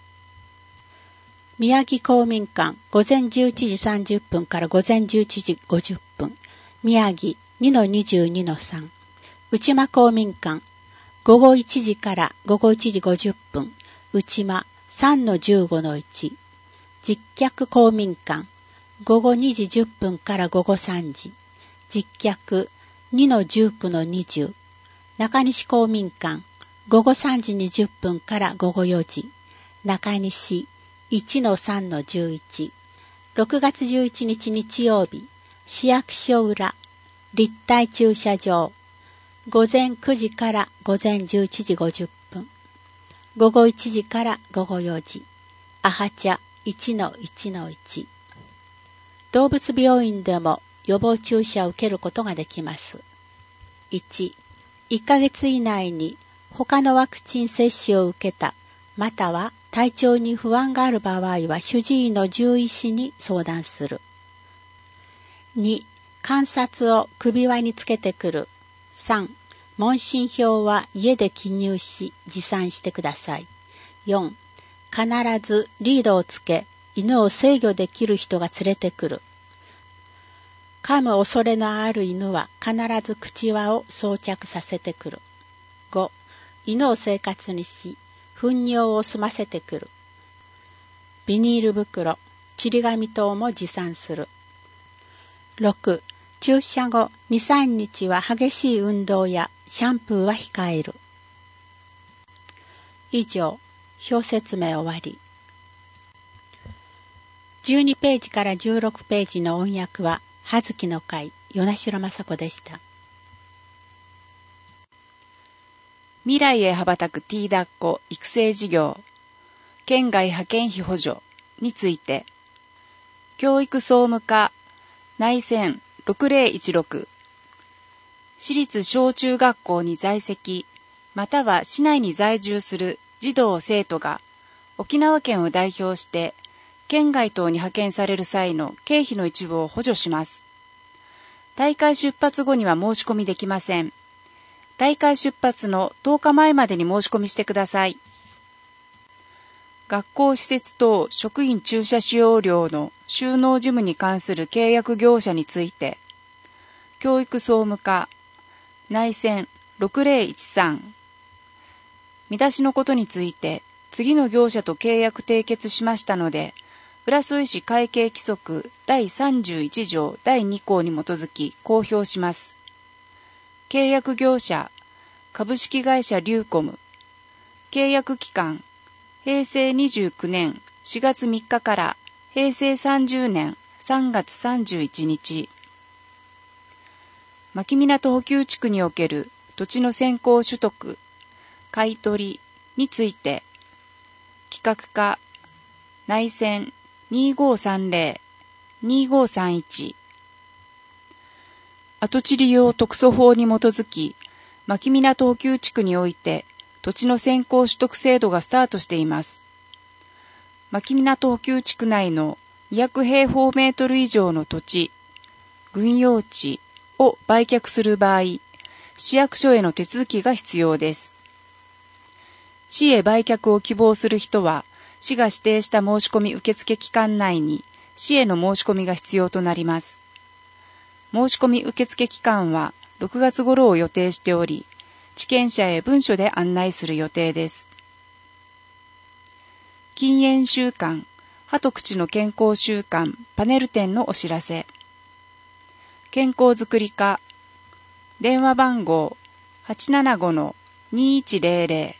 宮城公民館午前じゅういちじさんじゅっぷんから午前じゅういちじごじゅっぷん、宮城にのにじゅうにのさん、内間公民館午後いちじから午後いちじごじゅっぷん、内間さんのじゅうごのいち、実客公民館午後にじじゅっぷんから午後さんじ、実客にのじゅうきゅうのにじゅう、中西公民館午後さんじにじゅっぷんから午後よじ、中西いちのさんのじゅういち、ろくがつじゅういちにち日曜日、市役所裏立体駐車場午前くじから午前じゅういちじごじゅっぷん、午後いちじから午後よじ、アハチャいちのいちのいち、動物病院でも予防注射を受けることができます。いち、いっかげつ以内に他のワクチン接種を受けた、または体調に不安がある場合は主治医の獣医師に相談する。に、観察を首輪につけてくる。さん、問診票は家で記入し持参してください。よん、必ずリードをつけ犬を制御できる人が連れてくる。噛む恐れのある犬は必ず口輪を装着させてくる。ご、犬を生活にし糞尿を済ませてくる。ビニール袋、ちり紙等も持参する。ろく、注射後に、さんにちは激しい運動やシャンプーは控える。以上、表説明終わり。じゅうにページからじゅうろくページの音訳は葉月の会与那城雅子でした。 未来へ羽ばたく T 抱っこ育成事業県外派遣費補助について、教育総務課内線ろくぜろいちろく、私立小中学校に在籍または市内に在住する児童生徒が沖縄県を代表して県外等に派遣される際の経費の一部を補助します。大会出発後には申し込みできません。大会出発のとおかまえまでに申し込みしてください。学校施設等職員駐車使用料の収納事務に関する契約業者について、教育総務課内線ろくぜろいちさん、見出しのことについて次の業者と契約締結しましたので、 浦添市会計規則だいさんじゅういち条だいに項に基づき公表します。契約業者株式会社リューコム。契約期間へいせいにじゅうきゅうねんしがつみっかからへいせいさんじゅうねんさんがつさんじゅういちにち。牧港補給地区における土地の先行取得、買取について、企画課内線にごさんぜろ にごさんいち。跡地利用特措法に基づき、牧港補給地区において土地の先行取得制度がスタートしています。牧港補給地区内のにひゃくへいほうメートル以上の土地、軍用地を売却する場合、市役所への手続きが必要です。市へ売却を希望する人は、市が指定した申し込み受付期間内に市への申し込みが必要となります。申し込み受付期間はろくがつ頃を予定しており、地権者へ文書で案内する予定です。禁煙週間、歯と口の健康週間パネル展のお知らせ。健康づくり課、電話番号 はちななごのにいちぜろぜろ。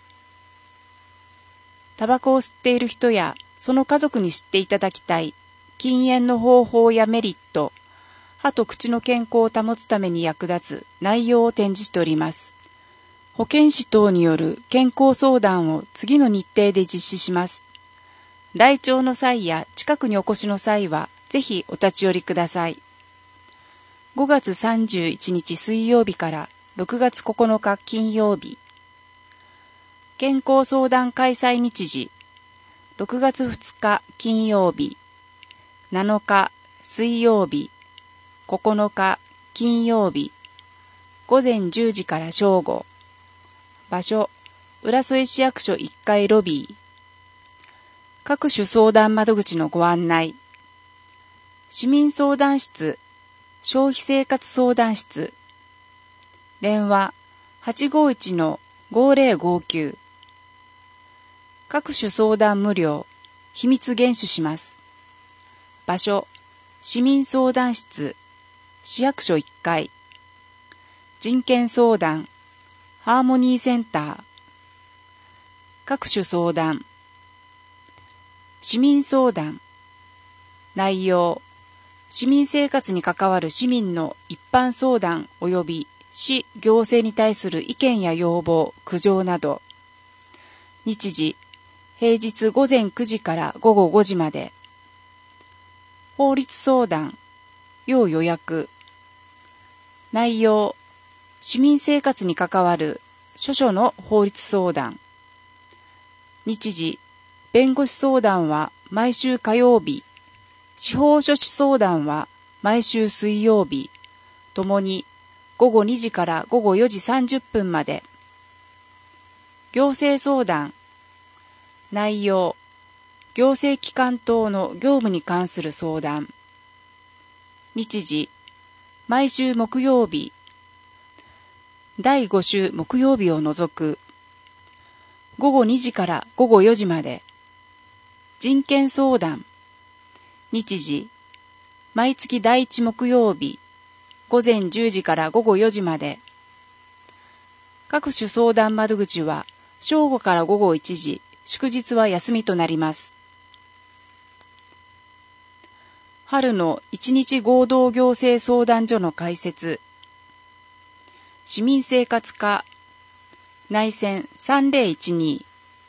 タバコを吸っている人やその家族に知っていただきたい禁煙の方法やメリット、歯と口の健康を保つために役立つ内容を展示しております。保健師等による健康相談を次の日程で実施します。来庁の際や近くにお越しの際はぜひお立ち寄りください。ごがつさんじゅういちにち水曜日からろくがつここのか金曜日。健康相談開催日時、ろくがつふつか金曜日、なのか水曜日、ここのか金曜日、ごぜんじゅうじから正午。場所、浦添市役所いっかいロビー。各種相談窓口のご案内。市民相談室、消費生活相談室。電話 はちごいちのごぜろごきゅう。各種相談無料、秘密厳守します。場所、市民相談室、市役所いっかい。人権相談、ハーモニーセンター。各種相談。市民相談。内容。市民生活に関わる市民の一般相談及び市行政に対する意見や要望、苦情など。日時。平日ごぜんくじからごごごじまで。法律相談。要予約。内容。市民生活に関わる諸々の法律相談。日時。弁護士相談は毎週火曜日。司法書士相談は毎週水曜日。ともにごごにじからごごよじさんじゅっぷんまで。行政相談。内容。行政機関等の業務に関する相談。日時。毎週木曜日。だいご週木曜日を除く。ごごにじからごごよじまで。人権相談。日時。毎月だいいち木曜日。ごぜんじゅうじからごごよじまで。各種相談窓口は正午からごごいちじ、祝日は休みとなります。春の一日合同行政相談所の開設。市民生活課内線さんぜろいちに。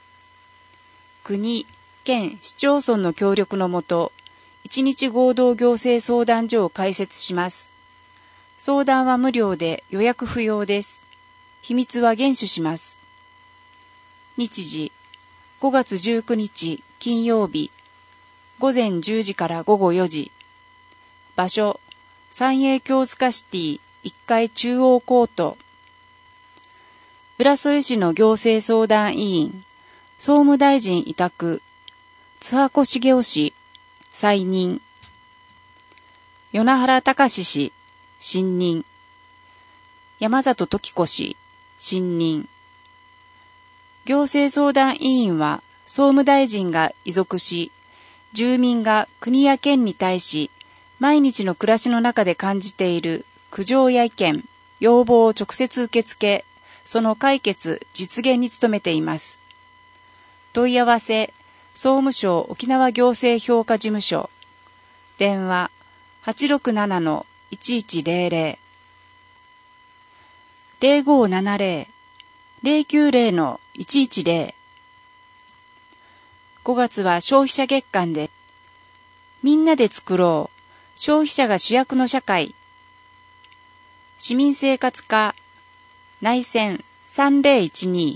国、県、市町村の協力のもと、一日合同行政相談所を開設します。相談は無料で予約不要です。秘密は厳守します。日時、ごがつじゅうくにち金曜日、ごぜんじゅうじからごごよじ。場所、三栄京塚シティいっかい中央コート。浦添市の行政相談委員、総務大臣委託、津波茂雄氏、再任。与那原隆氏、新任。山里時子氏、新任。行政相談委員は総務大臣が委属し、 住民が国や県に対し、毎日の暮らしの中で感じている苦情や意見、要望を直接受け付け、その解決、実現に努めています。問い合わせ、総務省沖縄行政評価事務所、電話 はちろくななのいちいちゼロゼロ、ゼロごななゼロ、ゼロきゅうゼロのいちいちゼロ。ごがつは消費者月間で、みんなで作ろう、消費者が主役の社会。市民生活課、内線さんぜろいちに。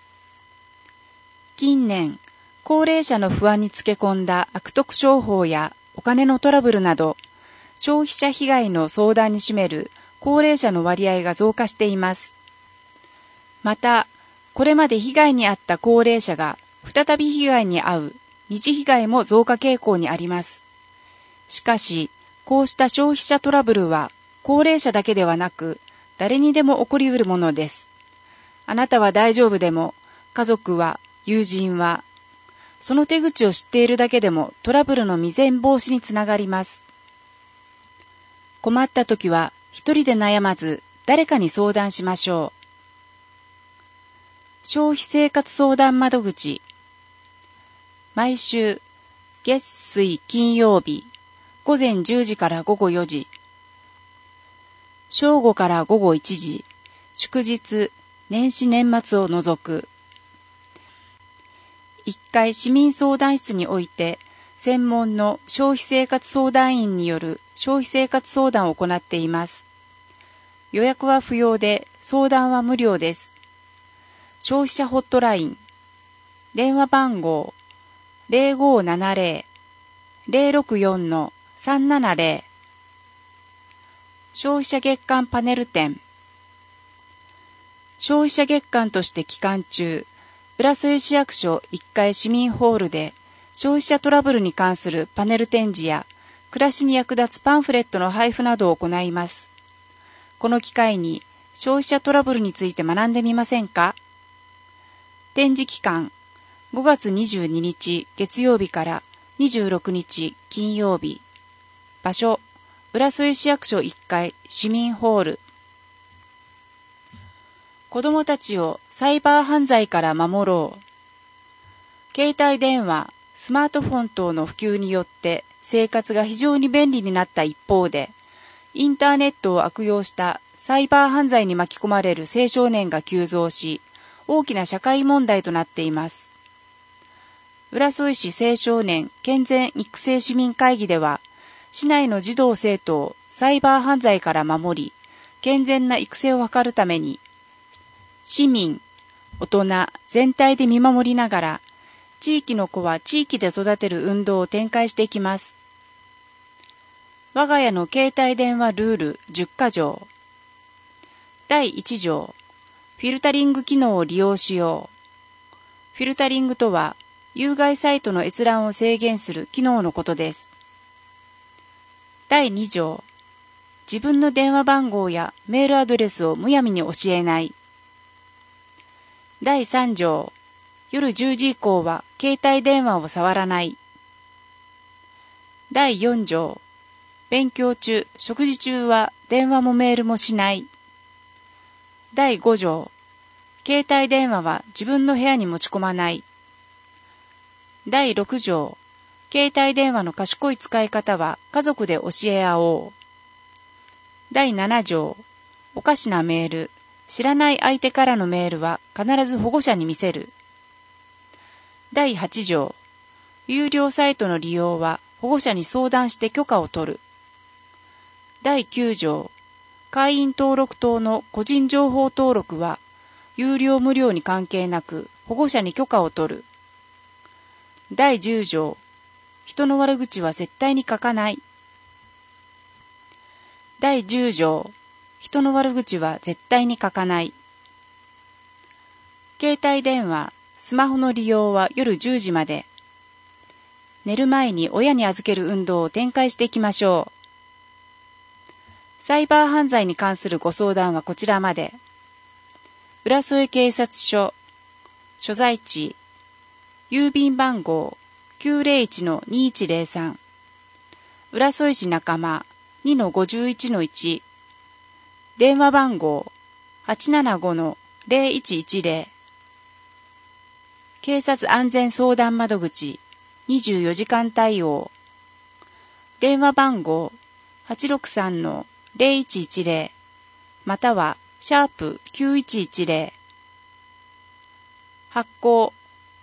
近年、高齢者の不安につけ込んだ悪徳商法やお金のトラブルなど、消費者被害の相談に占める高齢者の割合が増加しています。また、これまで被害に遭った高齢者が再び被害に遭う二次被害も増加傾向にあります。しかし、こうした消費者トラブルは高齢者だけではなく、誰にでも起こりうるものです。あなたは大丈夫でも、家族は、友人は、その手口を知っているだけでもトラブルの未然防止につながります。困った時は一人で悩まず誰かに相談しましょう。消費生活相談窓口。毎週月水金曜日午前じゅうじから午後よじ、正午から午後いちじ、祝日、年始年末を除く。いっかい市民相談室において、専門の消費生活相談員による消費生活相談を行っています。予約は不要で、相談は無料です。消費者ホットライン、電話番号ゼロごななゼロ、ゼロろくよんのさんななゼロ。消費者月間パネル展。消費者月間として期間中、浦添市役所いっかい市民ホールで消費者トラブルに関するパネル展示や暮らしに役立つパンフレットの配布などを行います。この機会に消費者トラブルについて学んでみませんか？展示期間ごがつにじゅうににち月曜日からにじゅうろくにち金曜日。場所浦添市役所いっかい市民ホール。子どもたちをサイバー犯罪から守ろう。携帯電話、スマートフォン等の普及によって生活が非常に便利になった一方で、インターネットを悪用したサイバー犯罪に巻き込まれる青少年が急増し、大きな社会問題となっています。浦添市青少年健全育成市民会議では、市内の児童生徒をサイバー犯罪から守り、健全な育成を図るために、市民、大人全体で見守りながら、地域の子は地域で育てる運動を展開していきます。我が家の携帯電話ルールじゅっかじょう。だいいちじょう、フィルタリング機能を利用しよう。フィルタリングとは、有害サイトの閲覧を制限する機能のことです。だいにじょう、自分の電話番号やメールアドレスをむやみに教えない。だいさんじょう、夜じゅうじ以降は携帯電話を触らない。だいよんじょう、勉強中、食事中は電話もメールもしない。だいごじょう、携帯電話は自分の部屋に持ち込まない。だいろくじょう、携帯電話の賢い使い方は家族で教え合おう。だいななじょう、おかしなメール、知らない相手からのメールは必ず保護者に見せる。だいはちじょう、有料サイトの利用は保護者に相談して許可を取る。だいきゅうじょう、会員登録等の個人情報登録は有料無料に関係なく保護者に許可を取る。だいじゅうじょう、人の悪口は絶対に書かない。だいじゅうじょう、人の悪口は絶対に書かない。携帯電話、スマホの利用は夜じゅうじまで。寝る前に親に預ける運動を展開していきましょう。サイバー犯罪に関するご相談はこちらまで。浦添警察署、所在地、郵便番号きゅうゼロいちのにいちゼロさん、浦添市仲間 にのごじゅういちのいち、電話番号 はちななごのゼロいちいちゼロ、警察安全相談窓口にじゅうよじかん対応、電話番号 はちろくさんのゼロいちいちゼロ、またはシャープきゅういちいちゼロ、発行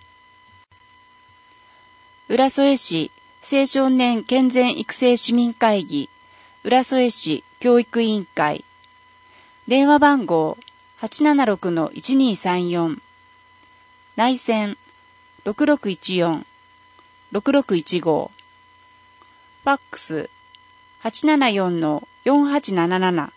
浦添市青少年健全育成市民会議浦添市教育委員会、電話番号 はちななろくのいちにさんよん、内線 ろくろくいちよん ろくろくいちご、ファックス はちななよんのよんはちなななな、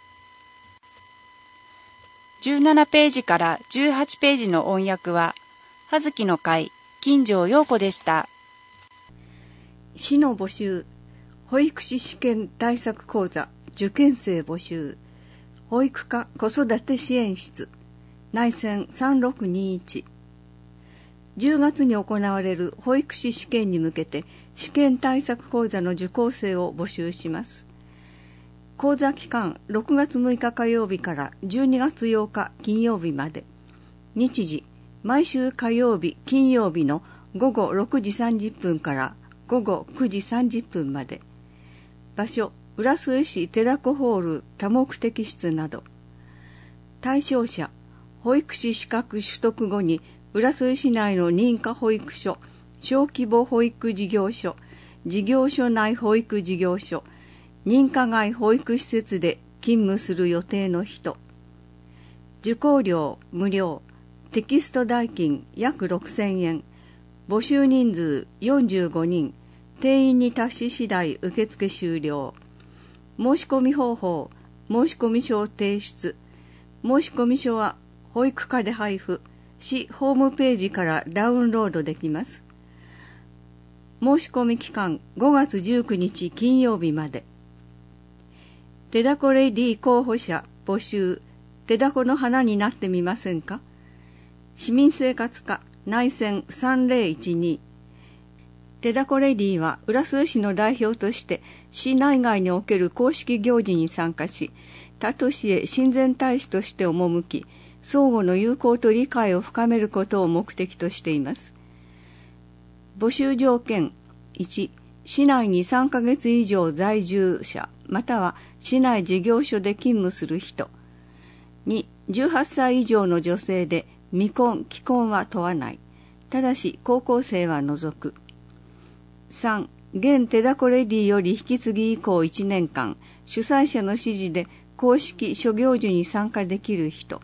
じゅうななページからじゅうはちページの音訳は葉月の会金城陽子でした。 市の募集、保育士試験対策講座受験生募集、保育課子育て支援室、内線さんろくにいち。じゅうがつに行われる保育士試験に向けて試験対策講座の受講生を募集します。講座期間ろくがつむいか火曜日からじゅうにがつようか金曜日まで。日時、毎週火曜日、金曜日のごごろくじさんじゅっぷんからごごくじさんじゅっぷんまで。場所、浦添市手だこホール多目的室など。対象者、保育士資格取得後に浦添市内の認可保育所、小規模保育事業所、事業所内保育事業所、認可外保育施設で勤務する予定の人。受講料無料、テキスト代金約ろくせんえん、募集人数よんじゅうごにん、定員に達し次第受付終了。申し込み方法、申し込み書を提出。申し込み書は保育課で配布、市ホームページからダウンロードできます。申し込み期間ごがつじゅうくにち金曜日まで。手だこレディ候補者募集、手だこの花になってみませんか？市民生活課内線さんぜろいちに。手だこレディは浦添市の代表として市内外における公式行事に参加し、他都市へ親善大使として赴き、相互の友好と理解を深めることを目的としています。募集条件いち、市内にさんかげつ以上在住者、または市内事業所で勤務する人。に、じゅうはっさい以上の女性で未婚、既婚は問わない。ただし高校生は除く。さん、現手だこレディより引き継ぎ以降いちねんかん、主催者の指示で公式諸行事に参加できる人。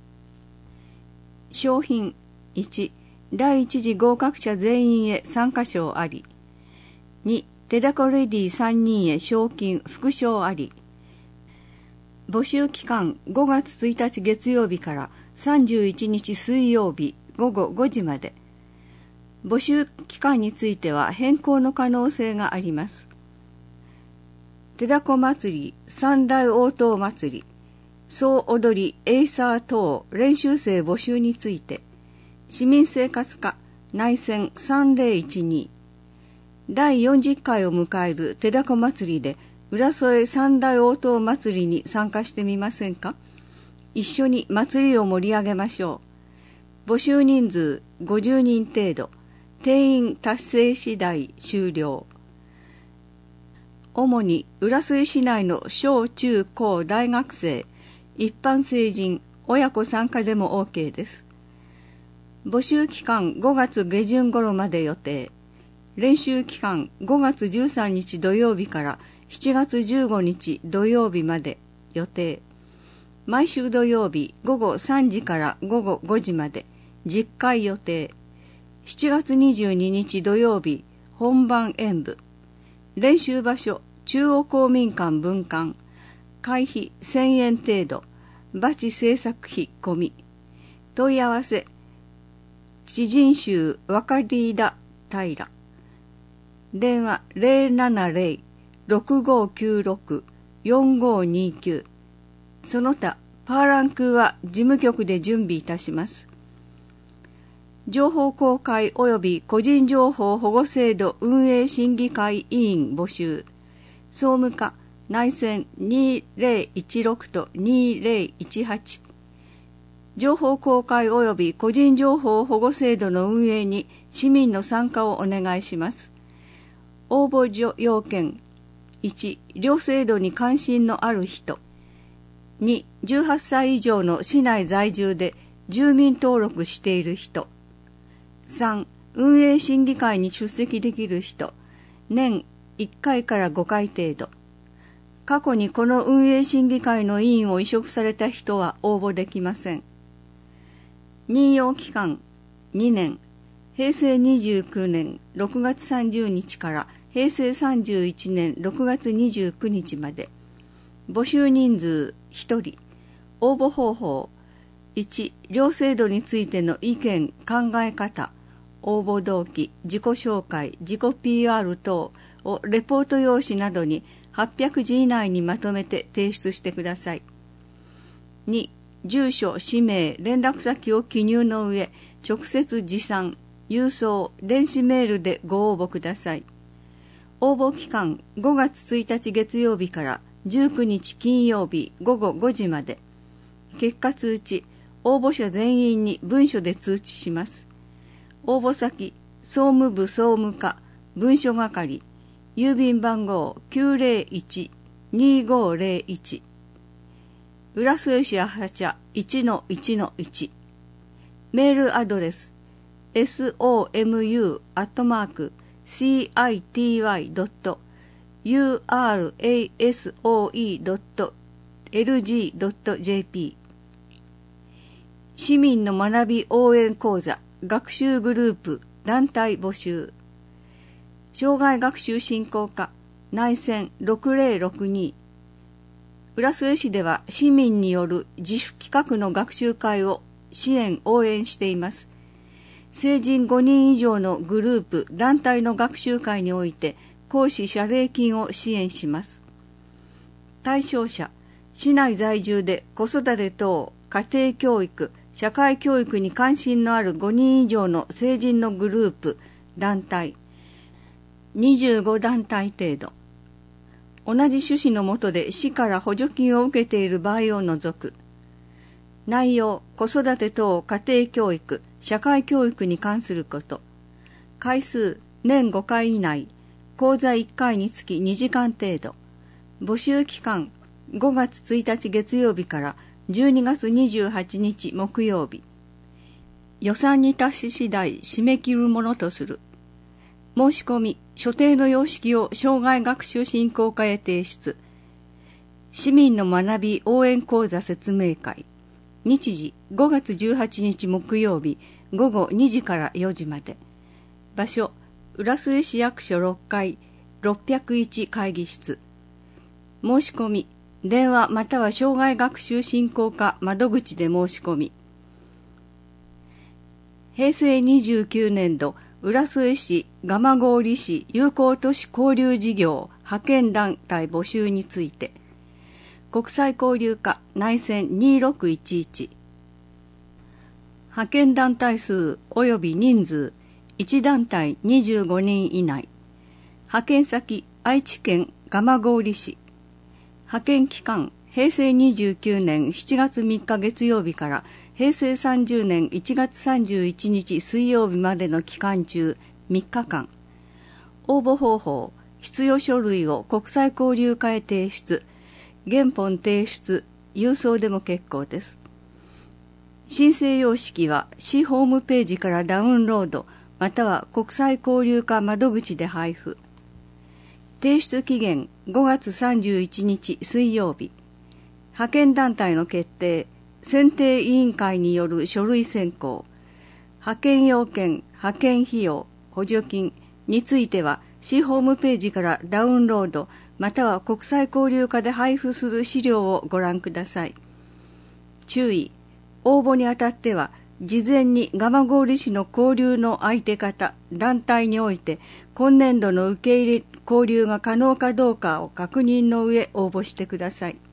賞品いち、第一次合格者全員へ参加賞あり。に、手だこレディさんにんへ賞金副賞あり。募集期間ごがつついたち月曜日からさんじゅういちにち水曜日ごごごじまで。募集期間については変更の可能性があります。手だこ祭り、三大応答祭り、総踊り、エイサー等練習生募集について、市民生活課内線さんぜろいちに。だいよんじゅっかいを迎える手だこ祭りで浦添三大応答祭りに参加してみませんか？一緒に祭りを盛り上げましょう。募集人数ごじゅうにん程度。定員達成次第終了。主に浦添市内の小中高大学生、一般成人、親子参加でも OK です。募集期間ごがつげじゅん頃まで予定。練習期間ごがつじゅうさんにち土曜日からしちがつじゅうごにち土曜日まで予定。毎週土曜日ごごさんじからごごごじまでじゅっかい予定。しちがつにじゅうににち土曜日本番演舞。練習場所中央公民館分館。会費せんえん程度。バチ制作費込み。問い合わせ知人衆若リーダ平。電話 ゼロななゼロ ろくごきゅうろく よんごにきゅう。その他パーランクーは事務局で準備いたします。 情報公開及び個人情報保護制度運営審議会委員募集。総務課内線にせんじゅうろくとにせんじゅうはち。情報公開及び個人情報保護制度の運営に市民の参加をお願いします。応募要件。いち、両制度に関心のある人。に、じゅうはっさい以上の市内在住で住民登録している人。さん、運営審議会に出席できる人。年いっかいからごかい程度。過去にこの運営審議会の委員を委嘱された人は応募できません。任用期間にねん、へいせいにじゅうきゅうねんろくがつさんじゅうにちからへいせいさんじゅういちねんろくがつにじゅうくにちまで。募集人数ひとり。応募方法。いち、両制度についての意見、考え方、応募動機、自己紹介、自己 ピーアール 等をレポート用紙などにはっぴゃくじ以内にまとめて提出してください。に、住所、氏名、連絡先を記入の上、直接持参、郵送、電子メールでご応募ください。応募期間ごがつついたち月曜日からじゅうくにち金曜日ごごごじまで。結果通知、応募者全員に文書で通知します。応募先、総務部総務課、文書係、郵便番号 きゅうぜろいち にごぜろいち。浦添市八幡 いちのいちのいち。メールアドレス エスオーエムユー アットマーク シーアイティーワイ ドット ユーアールエーエスオーイー ドット エルジー ドット ジェーピー。市民の学び応援講座、学習グループ、団体募集。障害学習振興課、内線ろくぜろろくに。浦添市では市民による自主企画の学習会を支援応援しています。成人ごにん以上のグループ団体の学習会において講師謝礼金を支援します。対象者、市内在住で子育て等家庭教育社会教育に関心のあるごにん以上の成人のグループ団体にじゅうごだんたい程度。同じ趣旨の下で市から補助金を受けている場合を除く。内容、子育て等家庭教育、社会教育に関すること。回数、年ごかい以内。講座いっかいにつきにじかん程度。募集期間、ごがつついたち月曜日からじゅうにがつにじゅうはちにち木曜日。予算に達し次第締め切るものとする。申し込み、所定の様式を障害学習振興課へ提出。市民の学び応援講座説明会。日時、ごがつじゅうはちにち木曜日、ごごにじからよじまで。場所、浦添市役所ろっかい、ろっぴゃくいち会議室。申し込み、電話または障害学習振興課窓口で申し込み。へいせいにじゅうきゅうねんど、浦添市蒲郡市友好都市交流事業派遣団体募集について、国際交流課内線にろくいちいち。派遣団体数及び人数いち団体にじゅうごにん以内。派遣先愛知県蒲郡市。派遣期間へいせいにじゅうきゅうねんしちがつみっか月曜日からへいせいさんじゅうねんいちがつさんじゅういちにち水曜日までの期間中みっかかん。応募方法、必要書類を国際交流課へ提出、原本提出、郵送でも結構です。申請様式は市ホームページからダウンロード、または国際交流課窓口で配布。提出期限ごがつさんじゅういちにち水曜日。派遣団体の決定、選定委員会による書類選考、派遣要件、派遣費用、補助金については市ホームページからダウンロード、または国際交流課で配布する資料をご覧ください。注意、応募にあたっては、事前に蒲郡市の交流の相手方、団体において、今年度の受け入れ交流が可能かどうかを確認の上応募してください。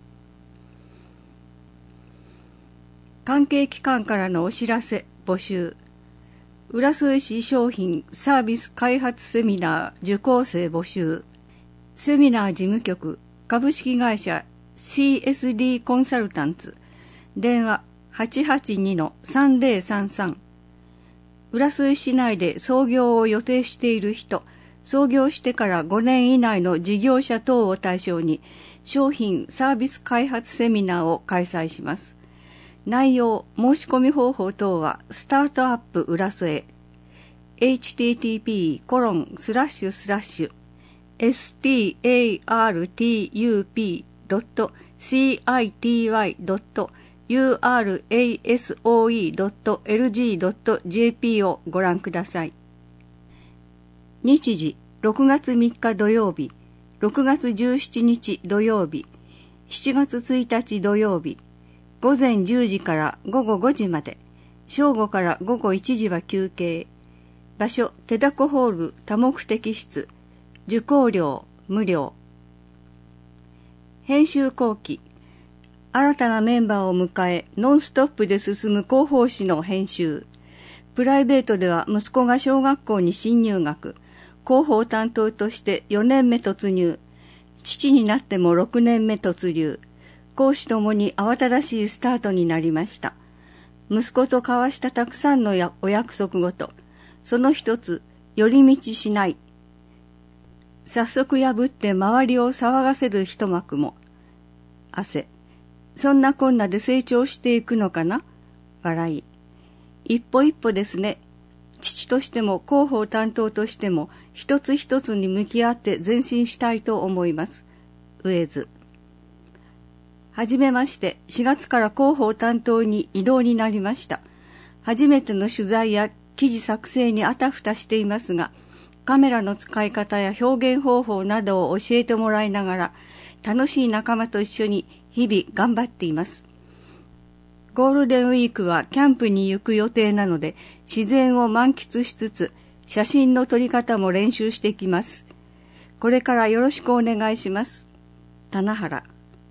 関係機関からのお知らせ、募集。 浦添市商品サービス開発セミナー受講生募集。セミナー事務局株式会社 シーエスディー コンサルタンツ。電話 はちはちにのさんぜろさんさん。浦添市内で創業を予定している人、創業してからごねん以内の事業者等を対象に商品サービス開発セミナーを開催します。内容、申し込み方法等はスタートアップ浦添 エイチティーティーピーコロンスラッシュスラッシュ エスタートアップ ドット シティ ドット ユーアールエーエスオーイー ドット エルジー ドット ジェーピー をご覧ください。日時、ろくがつみっか土曜日、ろくがつじゅうしちにち土曜日、しちがつついたち土曜日、午前じゅうじから午後ごじまで、正午から午後いちじは休憩。場所、手だこホール多目的室。受講料無料。編集後期。新たなメンバーを迎え、ノンストップで進む広報誌の編集。プライベートでは息子が小学校に新入学。広報担当としてよねんめ突入。父になってもろくねんめ突入。公私ともに慌ただしいスタートになりました。息子と交わしたたくさんのやお約束ごと。その一つ、寄り道しない。早速破って周りを騒がせる一幕も。汗。そんなこんなで成長していくのかな？笑い。一歩一歩ですね。父としても広報担当としても一つ一つに向き合って前進したいと思います。上津。はじめまして、しがつから広報担当に異動になりました。初めての取材や記事作成にあたふたしていますが、カメラの使い方や表現方法などを教えてもらいながら、楽しい仲間と一緒に日々頑張っています。ゴールデンウィークはキャンプに行く予定なので、自然を満喫しつつ、写真の撮り方も練習してきます。これからよろしくお願いします。棚原。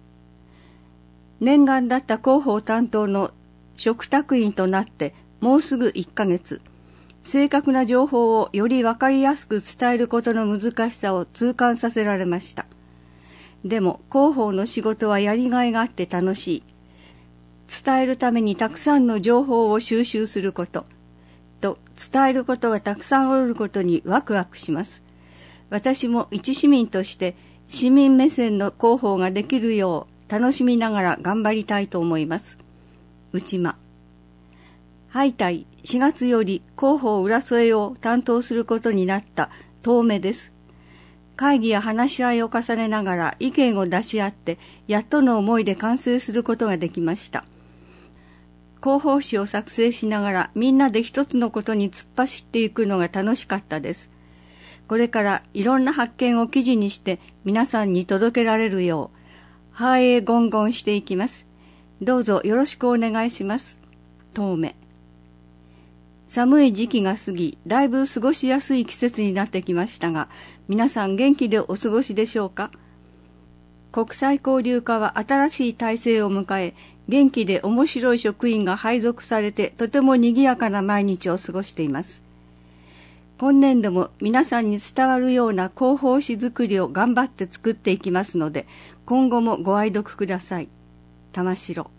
念願だった広報担当の嘱託員となってもうすぐいっかげつ。正確な情報をよりわかりやすく伝えることの難しさを痛感させられました。でも広報の仕事はやりがいがあって楽しい。伝えるためにたくさんの情報を収集すること。と伝えることがたくさんおることにワクワクします。私も一市民として市民目線の広報ができるよう楽しみながら頑張りたいと思います。内間。敗退しがつより広報浦添を担当することになった遠目です。会議や話し合いを重ねながら意見を出し合ってやっとの思いで完成することができました。広報誌を作成しながらみんなで一つのことに突っ走っていくのが楽しかったです。これからいろんな発見を記事にして皆さんに届けられるよう繁栄言言していきます。どうぞよろしくお願いします。遠目。寒い時期が過ぎ、だいぶ過ごしやすい季節になってきましたが、皆さん元気でお過ごしでしょうか？国際交流課は新しい体制を迎え、元気で面白い職員が配属されて、とても賑やかな毎日を過ごしています。今年度も皆さんに伝わるような広報誌作りを頑張って作っていきますので、今後もご愛読ください。玉城。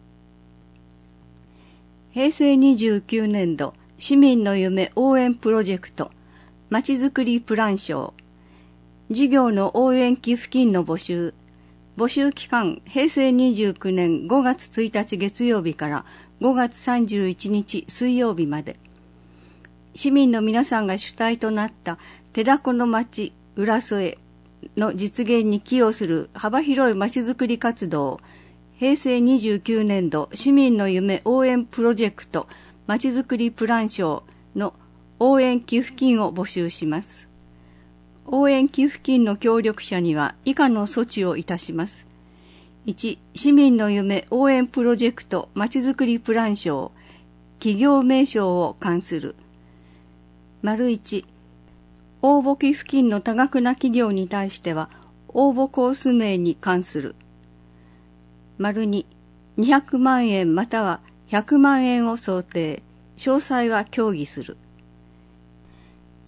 へいせいにじゅうきゅうねんど市民の夢応援プロジェクトまちづくりプラン賞事業の応援寄付金の募集募集期間へいせいにじゅうきゅうねんごがつついたち月曜日からごがつさんじゅういちにち水曜日まで市民の皆さんが主体となった手だこの町浦添の実現に寄与する幅広いまちづくり活動へいせいにじゅうきゅうねんど市民の夢応援プロジェクトまちづくりプラン賞の応援寄付金を募集します。応援寄付金の協力者には以下の措置をいたします。いち. 市民の夢応援プロジェクトまちづくりプラン賞企業名称を冠する。丸いち. 応募寄付金の多額な企業に対しては応募コース名に冠する。丸に. にひゃくまんえんまたはひゃくまんえんを想定。詳細は協議する。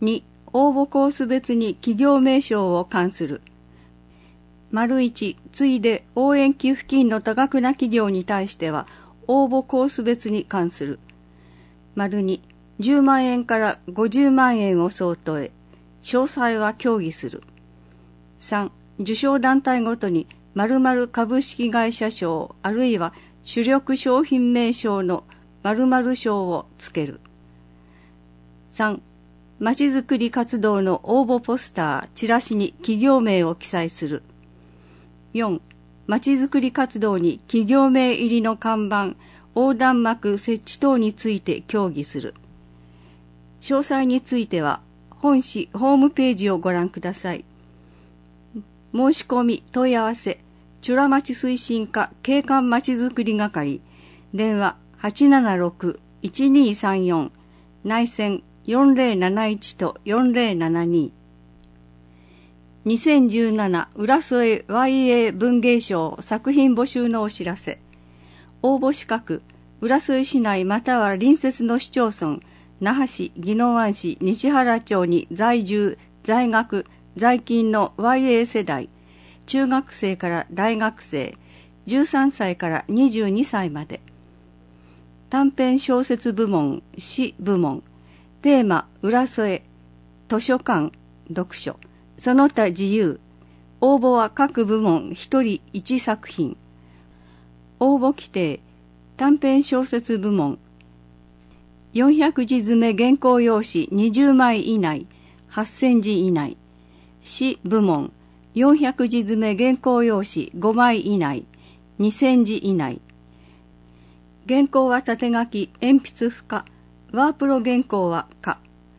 に、応募コース別に企業名称を冠する。丸いち、ついで応援寄付金の多額な企業に対しては、応募コース別に冠する。丸に、じゅうまんえんからごじゅうまんえんを相当へ、詳細は協議する。さん、受賞団体ごとに〇〇株式会社賞あるいは主力商品名称の〇〇賞をつける。さん、まちづくり活動の応募ポスター、チラシに企業名を記載する。よん、まちづくり活動に企業名入りの看板、横断幕設置等について協議する。詳細については本誌ホームページをご覧ください。申し込み問い合わせ、チュラ町推進課景観まちづくり係、電話 はちななろく いちにさんよん、内線よんぜろなないちとよんぜろななに。にせんじゅうなな浦添 ワイエー 文芸賞作品募集のお知らせ。応募資格、浦添市内または隣接の市町村、那覇市、宜野湾市、西原町に在住、在学、在勤の ワイエー 世代、中学生から大学生、じゅうさんさいからにじゅうにさいまで。短編小説部門、詩部門、テーマ、浦添、図書館、読書、その他自由。応募は各部門ひとりいちさく品。応募規定、短編小説部門、よんひゃくじ詰め原稿用紙にじゅうまい以内、はっせんじ以内。詩部門、よんひゃくじ詰め原稿用紙ごまい以内、にせんじ以内。原稿は縦書き、鉛筆不可、ワープロ原稿は可。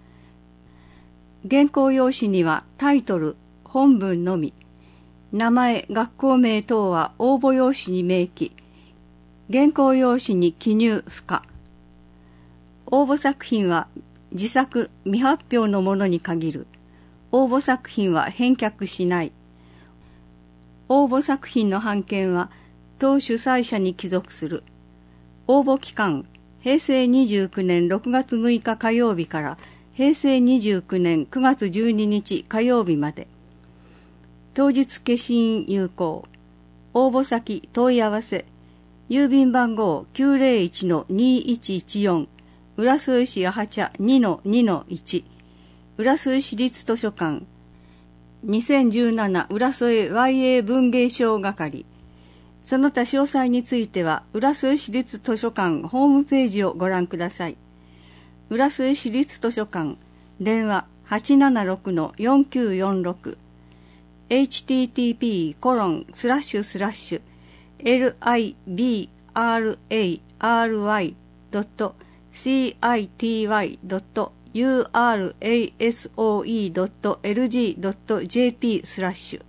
原稿用紙にはタイトル、本文のみ。名前、学校名等は応募用紙に明記。原稿用紙に記入不可。応募作品は自作未発表のものに限る。応募作品は返却しない。応募作品の版権は当主催者に帰属する。応募期間、へいせいにじゅうきゅうねんろくがつむいか火曜日からへいせいにじゅうきゅうねんくがつじゅうににち火曜日まで。当日消印有効。応募先問い合わせ。郵便番号 きゅうぜろいちのにいちいちよん、浦添市八幡 にのにのいち、浦添市立図書館、にせんじゅうなな浦添 ワイエー 文芸賞係。その他詳細については、浦添市立図書館ホームページをご覧ください。浦添市立図書館、電話 はちななろくのよんきゅうよんろく、エイチティーティーピーコロンスラッシュスラッシュエルアイビーアールエーアールワイドットシーアイティーワイドットユーアールエーエスオーイードットエルジードットジェーピースラッシュ。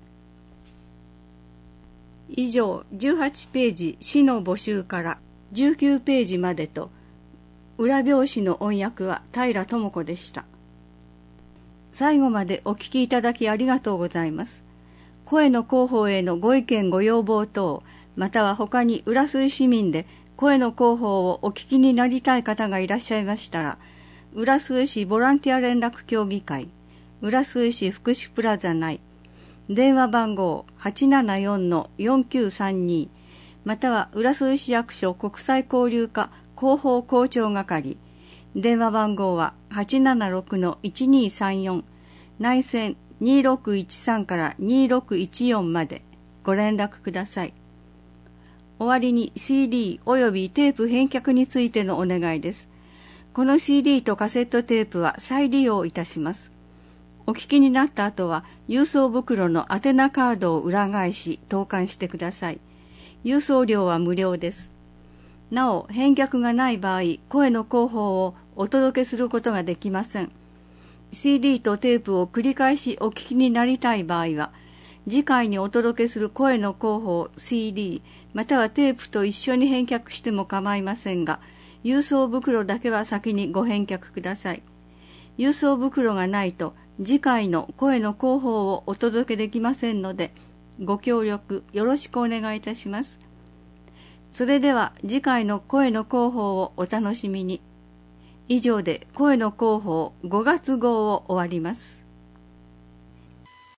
以上、じゅうはちページ詩の募集からじゅうきゅうページまでと、裏表紙の音訳は平智子でした。最後までお聞きいただきありがとうございます。声の広報へのご意見ご要望等、または他に浦添市民で声の広報をお聞きになりたい方がいらっしゃいましたら、浦添市ボランティア連絡協議会、浦添市福祉プラザ内、電話番号 はちななよんのよんきゅうさんに、または浦添市役所国際交流課広報広聴係、電話番号は はちななろくのいちにさんよん、内線にろくいちさんからにろくいちよんまでご連絡ください。終わりに シーディー およびテープ返却についてのお願いです。この シーディー とカセットテープは再利用いたします。お聞きになった後は郵送袋の宛名カードを裏返し投函してください。郵送料は無料です。なお、返却がない場合、声の広報をお届けすることができません。シーディー とテープを繰り返しお聞きになりたい場合は、次回にお届けする声の広報 シーディー またはテープと一緒に返却しても構いませんが、郵送袋だけは先にご返却ください。郵送袋がないと次回の声の広報をお届けできませんので、ご協力よろしくお願いいたします。それでは次回の声の広報をお楽しみに。 以上で声の広報ごがつ号を終わります。